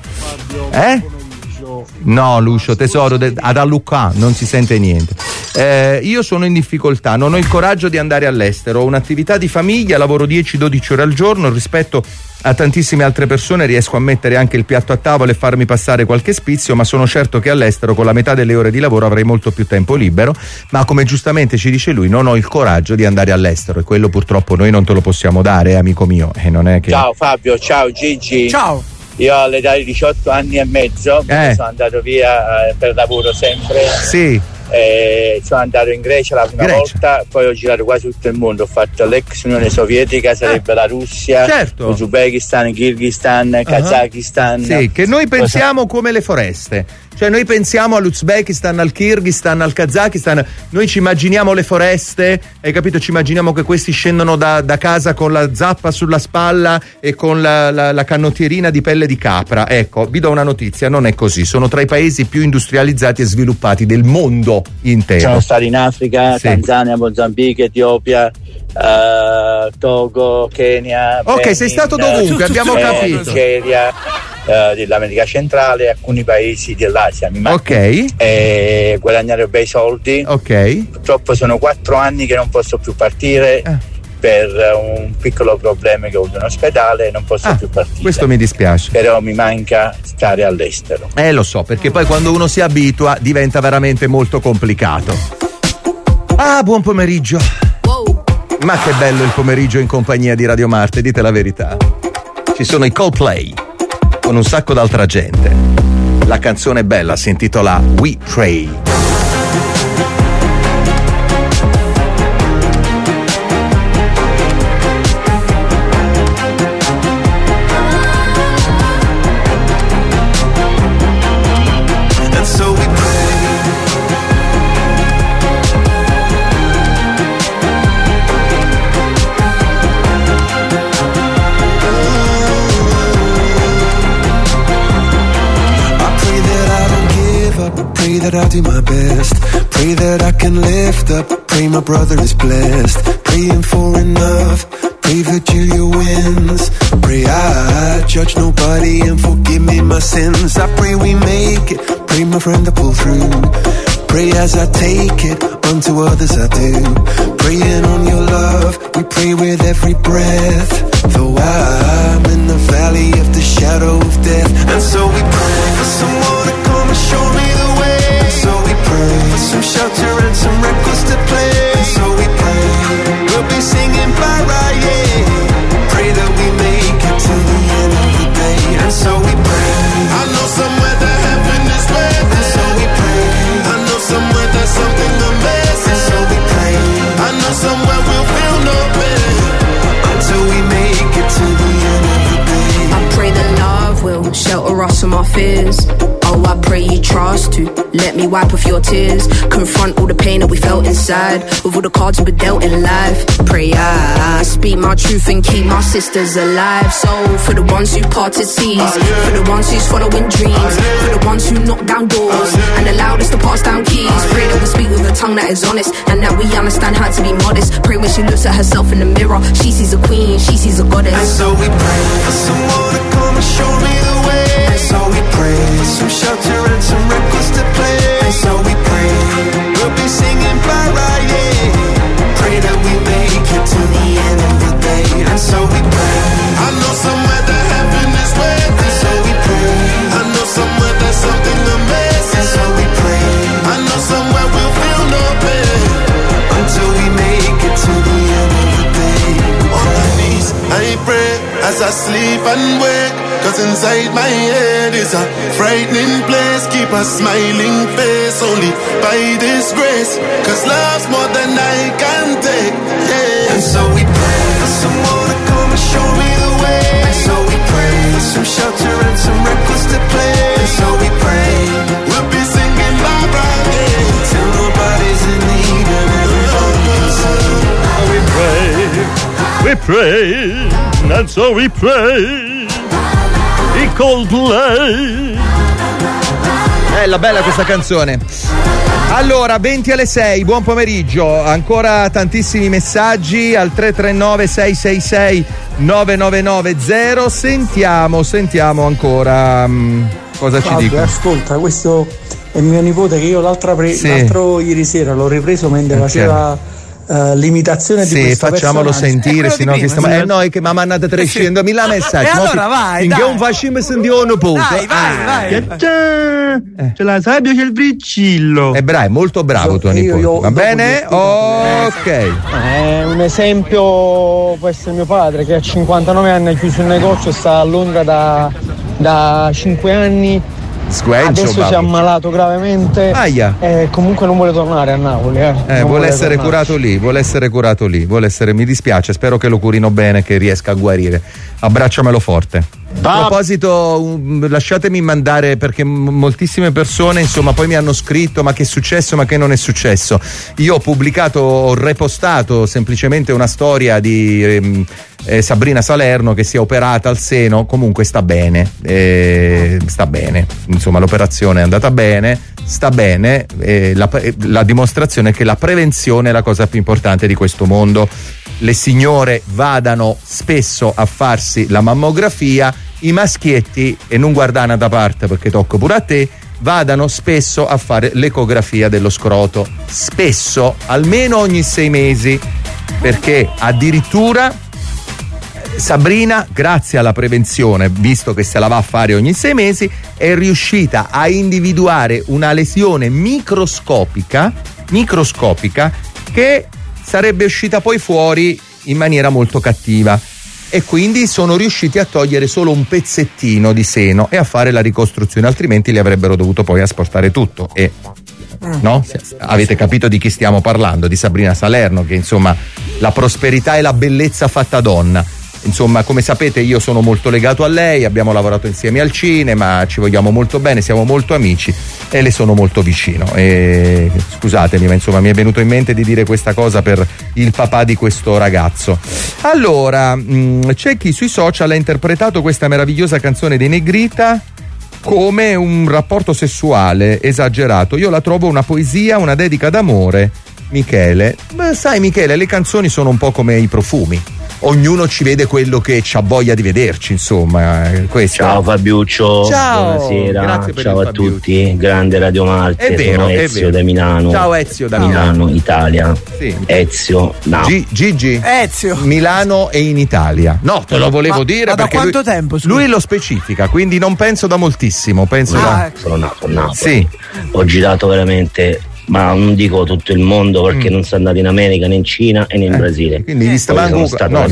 No, Lucio, tesoro, ad Allucà non si sente niente. Io sono in difficoltà, non ho il coraggio di andare all'estero, ho un'attività di famiglia, lavoro 10-12 ore al giorno, rispetto a tantissime altre persone riesco a mettere anche il piatto a tavola e farmi passare qualche spizio, ma sono certo che all'estero con la metà delle ore di lavoro avrei molto più tempo libero, ma come giustamente ci dice lui non ho il coraggio di andare all'estero e quello purtroppo noi non te lo possiamo dare, amico mio, e non è che... Ciao Fabio, ciao Gigi. Ciao. Io all'età di 18 anni e mezzo sono andato via per lavoro sempre. Sì. Sono andato in Grecia la prima volta, poi ho girato quasi tutto il mondo, ho fatto l'ex Unione Sovietica, sarebbe la Russia, Uzbekistan, Kirghizistan, Kazakistan. Sì, che noi pensiamo come le foreste, cioè noi pensiamo all'Uzbekistan, al Kirghizistan, al Kazakistan, noi ci immaginiamo le foreste, hai capito? Ci immaginiamo che questi scendono da casa con la zappa sulla spalla e con la canottierina di pelle di capra. Ecco, vi do una notizia, non è così, sono tra i paesi più industrializzati e sviluppati del mondo intero. Sono stati in Africa, Tanzania, Mozambico, Etiopia, Togo, Kenya. Ok, Benin, sei stato dovunque, abbiamo capito. Nigeria, dell'America centrale, alcuni paesi dell'Asia. E guadagnare bei soldi. Ok. Purtroppo sono 4 anni che non posso più partire. Per un piccolo problema che ho avuto in ospedale non posso più partire. Questo mi dispiace. Però mi manca stare all'estero. Lo so, perché poi quando uno si abitua diventa veramente molto complicato. Buon pomeriggio. Ma che bello il pomeriggio in compagnia di Radio Marte, dite la verità. Ci sono i Coldplay con un sacco d'altra gente. La canzone è bella, si intitola We Pray. That I'll do my best. Pray that I can lift up. Pray my brother is blessed. Praying for enough. Pray Virgilia wins. Pray I judge nobody and forgive me my sins. I pray we make it. Pray my friend to pull through. Pray as I take it. Unto others I do. Praying on your love. We pray with every breath. Though I'm in the valley of the shadow of death. And so we pray for someone to come and show me the way. So we pray for some shelter and some records to play. So we pray we'll be singing bye-bye, yeah. Pray that we make it to the end of the day. And so we pray. I know somewhere that heaven is waiting. And so we pray. I know somewhere there's something amazing. And so we pray. I know somewhere we'll feel no pain until we make it to the end of the day. I pray that love will shelter us from our fears. Oh, I pray you trust to let me wipe off your tears. Confront all the pain that we felt inside, with all the cards we've been dealt in life. Pray I speak my truth and keep my sisters alive. So for the ones who parted seas, for the ones who's following dreams, for the ones who knock down doors and allowed us to pass down keys. Pray that we speak with a tongue that is honest and that we understand how to be modest. Pray when she looks at herself in the mirror, she sees a queen, she sees a goddess. And so we pray for someone to come and show me the way. And so we pray for some shelter and some records to play. And so we pray we'll be singing bye-bye, yeah. Pray that we make it to the end of the day. And so we pray. I know somewhere that heaven is waiting. And so we vibrate as I sleep and wake. Cause inside my head is a frightening place. Keep a smiling face only by this grace. Cause love's more than I can take, yeah. And so we pray for someone to come and show me the way. And so we pray for some shelter and some records to play. And so we pray we'll be singing bye bye, yeah, till nobody's in need and everybody can sing. We pray, and so we pray. I Coldplay. Bella, bella questa canzone. Allora, 20 alle 6, buon pomeriggio. Ancora tantissimi messaggi al 339 666 9990. Sentiamo ancora cosa ci dicono. Ascolta, questo è mio nipote che io l'altro ieri sera l'ho ripreso mentre faceva l'imitazione di questo facciamolo personaggio. sentire, sennò che stiamo noi che mamma è andata 300.000 messaggi. E allora vai, finché non facciamo sentire un nipote. Vai. C'è la sabbia, c'è il bricillo. È bravo, molto bravo tuo nipote. Va bene? Ok. Un esempio, questo è mio padre che a 59 anni ha chiuso il negozio, sta a Londra da 5 anni. Adesso si è ammalato gravemente. E comunque non vuole tornare a Napoli. Vuole essere curato lì. Mi dispiace, spero che lo curino bene, che riesca a guarire. Abbracciamelo forte. A proposito, lasciatemi mandare, perché moltissime persone insomma poi mi hanno scritto ma che è successo, ma che non è successo. Io ho repostato semplicemente una storia di Sabrina Salerno che si è operata al seno. Comunque sta bene, insomma l'operazione è andata bene, sta bene, la dimostrazione è che la prevenzione è la cosa più importante di questo mondo. Le signore vadano spesso a farsi la mammografia, i maschietti, e non guardare da parte perché tocco pure a te, vadano spesso a fare l'ecografia dello scroto, spesso, almeno ogni 6 mesi, perché addirittura Sabrina, grazie alla prevenzione, visto che se la va a fare ogni 6 mesi, è riuscita a individuare una lesione microscopica che sarebbe uscita poi fuori in maniera molto cattiva, e quindi sono riusciti a togliere solo un pezzettino di seno e a fare la ricostruzione, altrimenti li avrebbero dovuto poi asportare tutto. E no? Avete capito di chi stiamo parlando? Di Sabrina Salerno, che insomma la prosperità e la bellezza fatta donna. Insomma, come sapete, io sono molto legato a lei, abbiamo lavorato insieme al cinema, ci vogliamo molto bene, siamo molto amici e le sono molto vicino. E scusatemi, ma insomma mi è venuto in mente di dire questa cosa per il papà di questo ragazzo. Allora, c'è chi sui social ha interpretato questa meravigliosa canzone dei Negrita come un rapporto sessuale esagerato. Io la trovo una poesia, una dedica d'amore. Michele, beh, sai Michele, le canzoni sono un po' come i profumi. Ognuno ci vede quello che c'ha voglia di vederci, insomma. Ciao Fabiuccio, ciao, buonasera, ciao a tutti, grande Radio Marte, è vero, sono Ezio da Milano. Ciao Ezio da Milano, Italia. Sì. Ezio, no. Gigi, Ezio. Milano e in Italia. No, te lo volevo dire ma perché da quanto tempo? Lui lo specifica, quindi non penso da moltissimo, penso sono nato a Napoli. Sì. Ho girato veramente, ma non dico tutto il mondo perché non sono andato in America né in Cina e né in Brasile. Quindi gli sono stato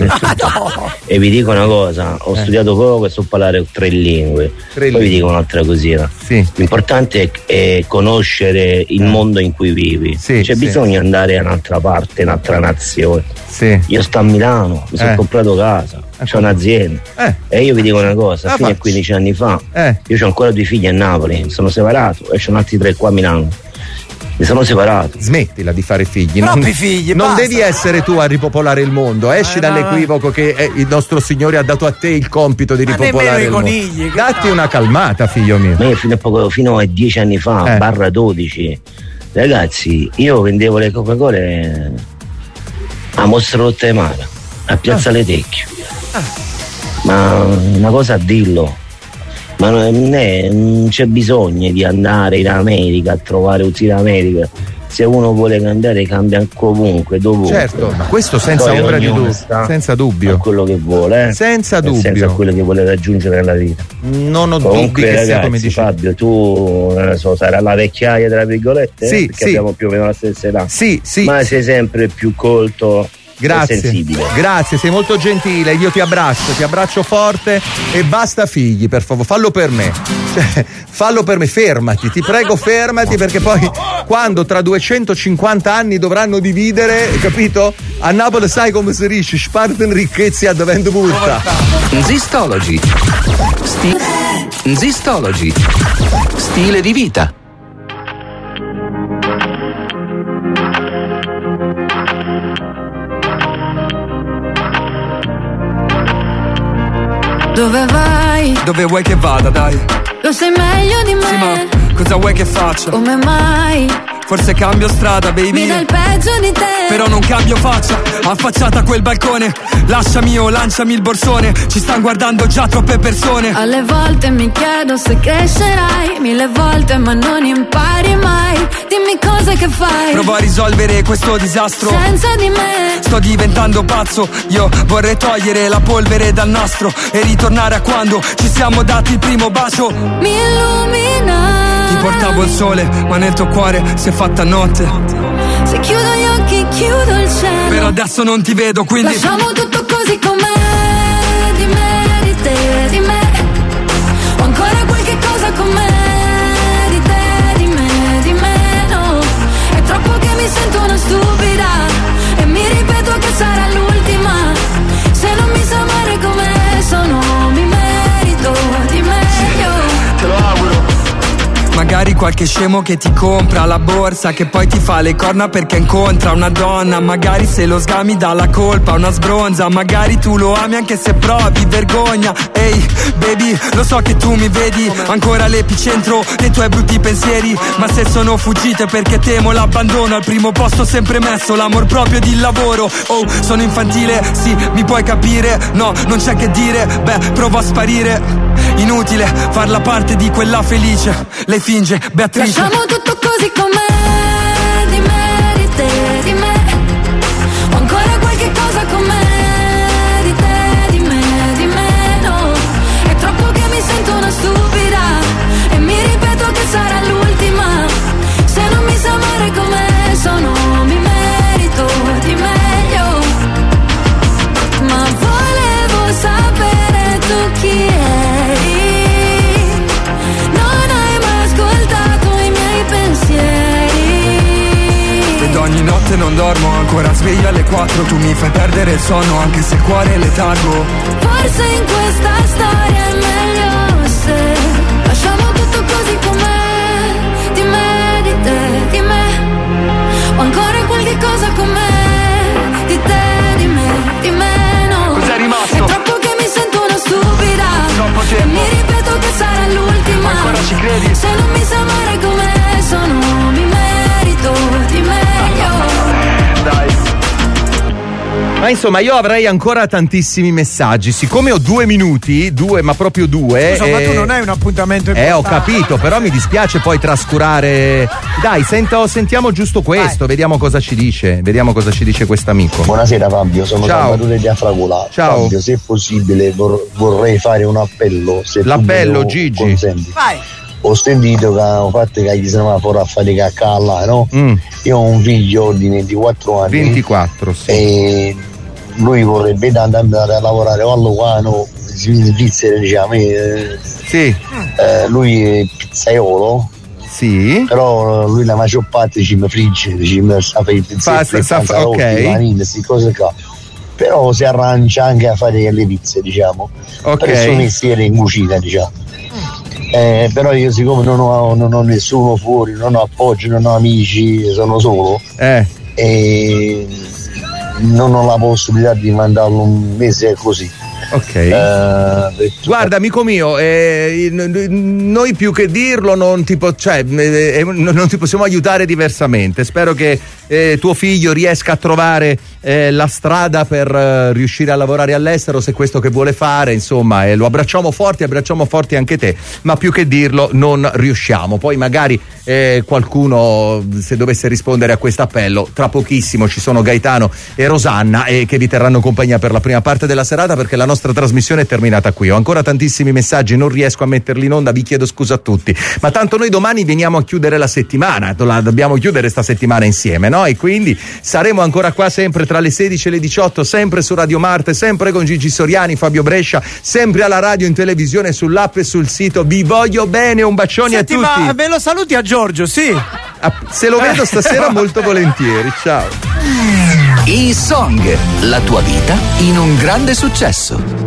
e vi dico una cosa, ho studiato poco e so parlare 3 lingue. Poi vi dico un'altra cosina. Sì. L'importante è conoscere il mondo in cui vivi. C'è bisogno di andare a un'altra parte, in un'altra nazione. Io sto a Milano, mi sono comprato casa, c'ho un'azienda e io vi dico una cosa, fino a 15 anni fa io ho ancora 2 figli a Napoli, sono separato e c'ho altri 3 qua a Milano. Mi sono separato. Smettila di fare figli. Troppi figli. Non devi essere tu a ripopolare il mondo. Esci dall'equivoco che il nostro Signore ha dato a te il compito di ripopolare il mondo. Conigli, datti una calmata, figlio mio. Ma io fino a 10 anni fa, barra 12, ragazzi, io vendevo le Coca-Cola a Mostra Rottemara, a Piazza Letecchio. Ma una cosa a dirlo. Ma non c'è bisogno di andare in America a trovare un in America. Se uno vuole cambiare, cambia comunque, dovunque. Certo, ma questo senza ombra di dubbio. Senza dubbio. A quello che vuole, senza dubbio. Senza quello che vuole raggiungere nella vita. Non ho comunque, dubbi che ragazzi, sia come dici. Fabio, tu non so, sarai la vecchiaia tra virgolette? Sì, perché abbiamo più o meno la stessa età. Sì. Ma sei sempre più colto Grazie, sei molto gentile, io ti abbraccio forte e basta figli, per favore, fallo per me, fermati, ti prego, fermati, perché poi quando tra 250 anni dovranno dividere, capito? A Napoli sai come si dice, sparten ricchezze a dovendo butta. Zistology. Stile di vita. Dove vai? Dove vuoi che vada, dai? Lo sai meglio di me. Sì, ma cosa vuoi che faccia? Come mai? Forse cambio strada, baby. Mi dai il peggio di te. Però non cambio faccia, affacciata a quel balcone. Lasciami o lanciami il borsone. Ci stanno guardando già troppe persone. Alle volte mi chiedo se crescerai, 1000 volte ma non impari mai. Dimmi cosa che fai. Provo a risolvere questo disastro senza di me. Sto diventando pazzo. Io vorrei togliere la polvere dal nastro e ritornare a quando ci siamo dati il primo bacio. Mi illumina. Ti portavo il sole, ma nel tuo cuore si è fatta notte. Se chiudo gli occhi, chiudo il cielo. Però adesso non ti vedo, quindi lasciamo tutto così com'è. Di me, di te, di me. Ho ancora qualche cosa con me. Di te, di me, di meno. È troppo che mi sento una stupida e mi ripeto che sarà l'ultima. Se non mi sa amare come sono, mi merito di meglio. Te lo auguro. Magari qualche scemo che ti compra la borsa, che poi ti fa le corna perché incontra una donna. Magari se lo sgami dà la colpa a una sbronza. Magari tu lo ami anche se provi vergogna. Ehi, baby, lo so che tu mi vedi ancora all'epicentro dei tuoi brutti pensieri. Ma se sono fuggite perché temo l'abbandono, al primo posto ho sempre messo l'amor proprio ed il lavoro. Oh, sono infantile, sì, mi puoi capire. No, non c'è che dire, beh, provo a sparire. Inutile farla parte di quella felice. Lei finge, Beatrice. Lasciamo tutto così com'è. Di me, di te, di me. Ho ancora qualche cosa con me. Di te, di me, di meno. È troppo che mi sento una stupida e mi ripeto che sarà l'ultima. Se non mi sa amare come sono, mi merito di meglio. Ma volevo sapere tu chi eri. Non hai mai ascoltato i miei pensieri. Ed ogni notte non dormo, ancora sveglio alle 4. Tu mi fai perdere il sonno anche se il cuore è letargo. Forse in questa storia è meglio se lasciamo tutto così com'è. Di me, di te, di me. Ho ancora qualche cosa con me. Di te, di me, di meno. Cos'è rimasto? È troppo che mi sento una stupida. Troppo tempo. E mi ripeto che sarà l'ultima. Ma ancora ci credi? Se non mi sa amare come sono, mi merito di meglio. Dai. Ma insomma, io avrei ancora tantissimi messaggi. Siccome ho 2 minuti, ma proprio 2. Scusa, ma tu non hai un appuntamento importante. Ho capito, però mi dispiace poi trascurare. Dai, sentiamo giusto questo, vediamo cosa ci dice. Vediamo cosa ci dice quest'amico. Buonasera Fabio, sono Salvatore di Afragula. Ciao. Fabio, se è possibile vorrei fare un appello. Se l'appello, Gigi. Consenti. Vai. Ho sentito che ho fatto che gli se ne va fuori a fare cacca là, no? Io ho un figlio di 24 anni. 24, sì. E lui vorrebbe andare a lavorare o a Lugano, in Svizzera, diciamo. Sì. Lui è pizzaiolo. Sì. Però lui la maggior parte ci mi frigge, ci mi sta per i pizzetti, ok. panini, queste cose qua. Però si arrangia anche a fare le pizze, diciamo. Ok. Per il suo mestiere in cucina, diciamo. Però io siccome non ho nessuno fuori, non ho appoggio, non ho amici, sono solo e non ho la possibilità di mandarlo un mese così. Ok. Guarda, amico mio, noi più che dirlo non ti possiamo aiutare diversamente. Spero che tuo figlio riesca a trovare la strada per riuscire a lavorare all'estero, se è questo che vuole fare, insomma, lo abbracciamo forti anche te, ma più che dirlo non riusciamo. Poi magari qualcuno, se dovesse rispondere a questo appello, tra pochissimo ci sono Gaetano e Rosanna che vi terranno compagnia per la prima parte della serata, perché la nostra trasmissione è terminata qui. Ho ancora tantissimi messaggi, non riesco a metterli in onda, vi chiedo scusa a tutti, ma tanto noi domani veniamo a chiudere la settimana, la dobbiamo chiudere sta settimana insieme, no? E quindi saremo ancora qua sempre tra le 16 e le 18, sempre su Radio Marte, sempre con Gigi Soriani, Fabio Brescia, sempre alla radio, in televisione, sull'app e sul sito. Vi voglio bene, un bacione. Senti, a tutti. Ma ve lo saluti a Giorgio, sì? Se lo vedo stasera molto volentieri, ciao. E-Song, la tua vita in un grande successo.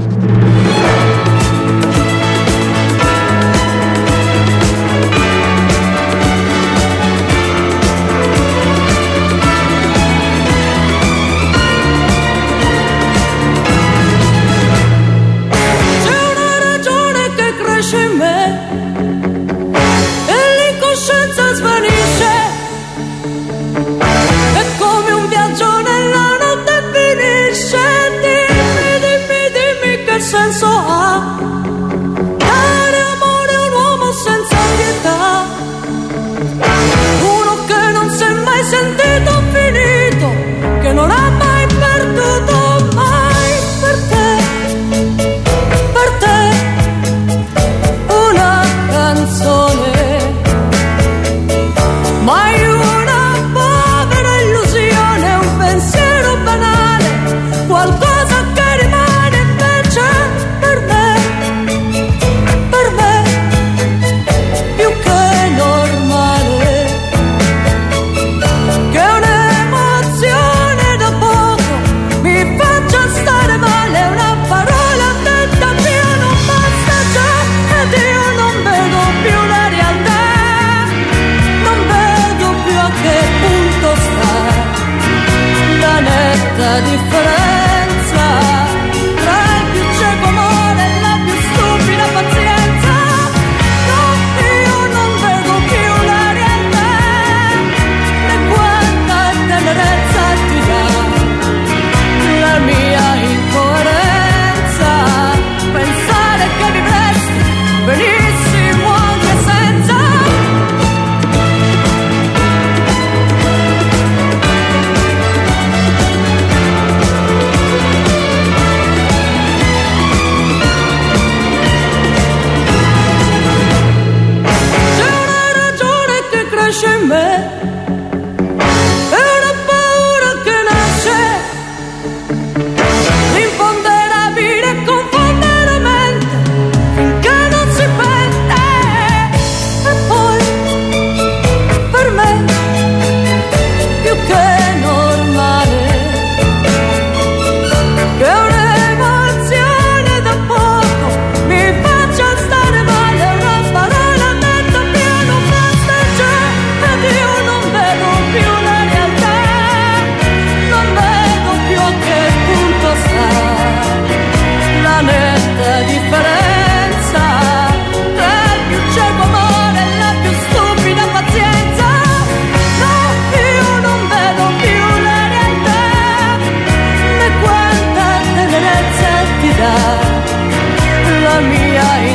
La mia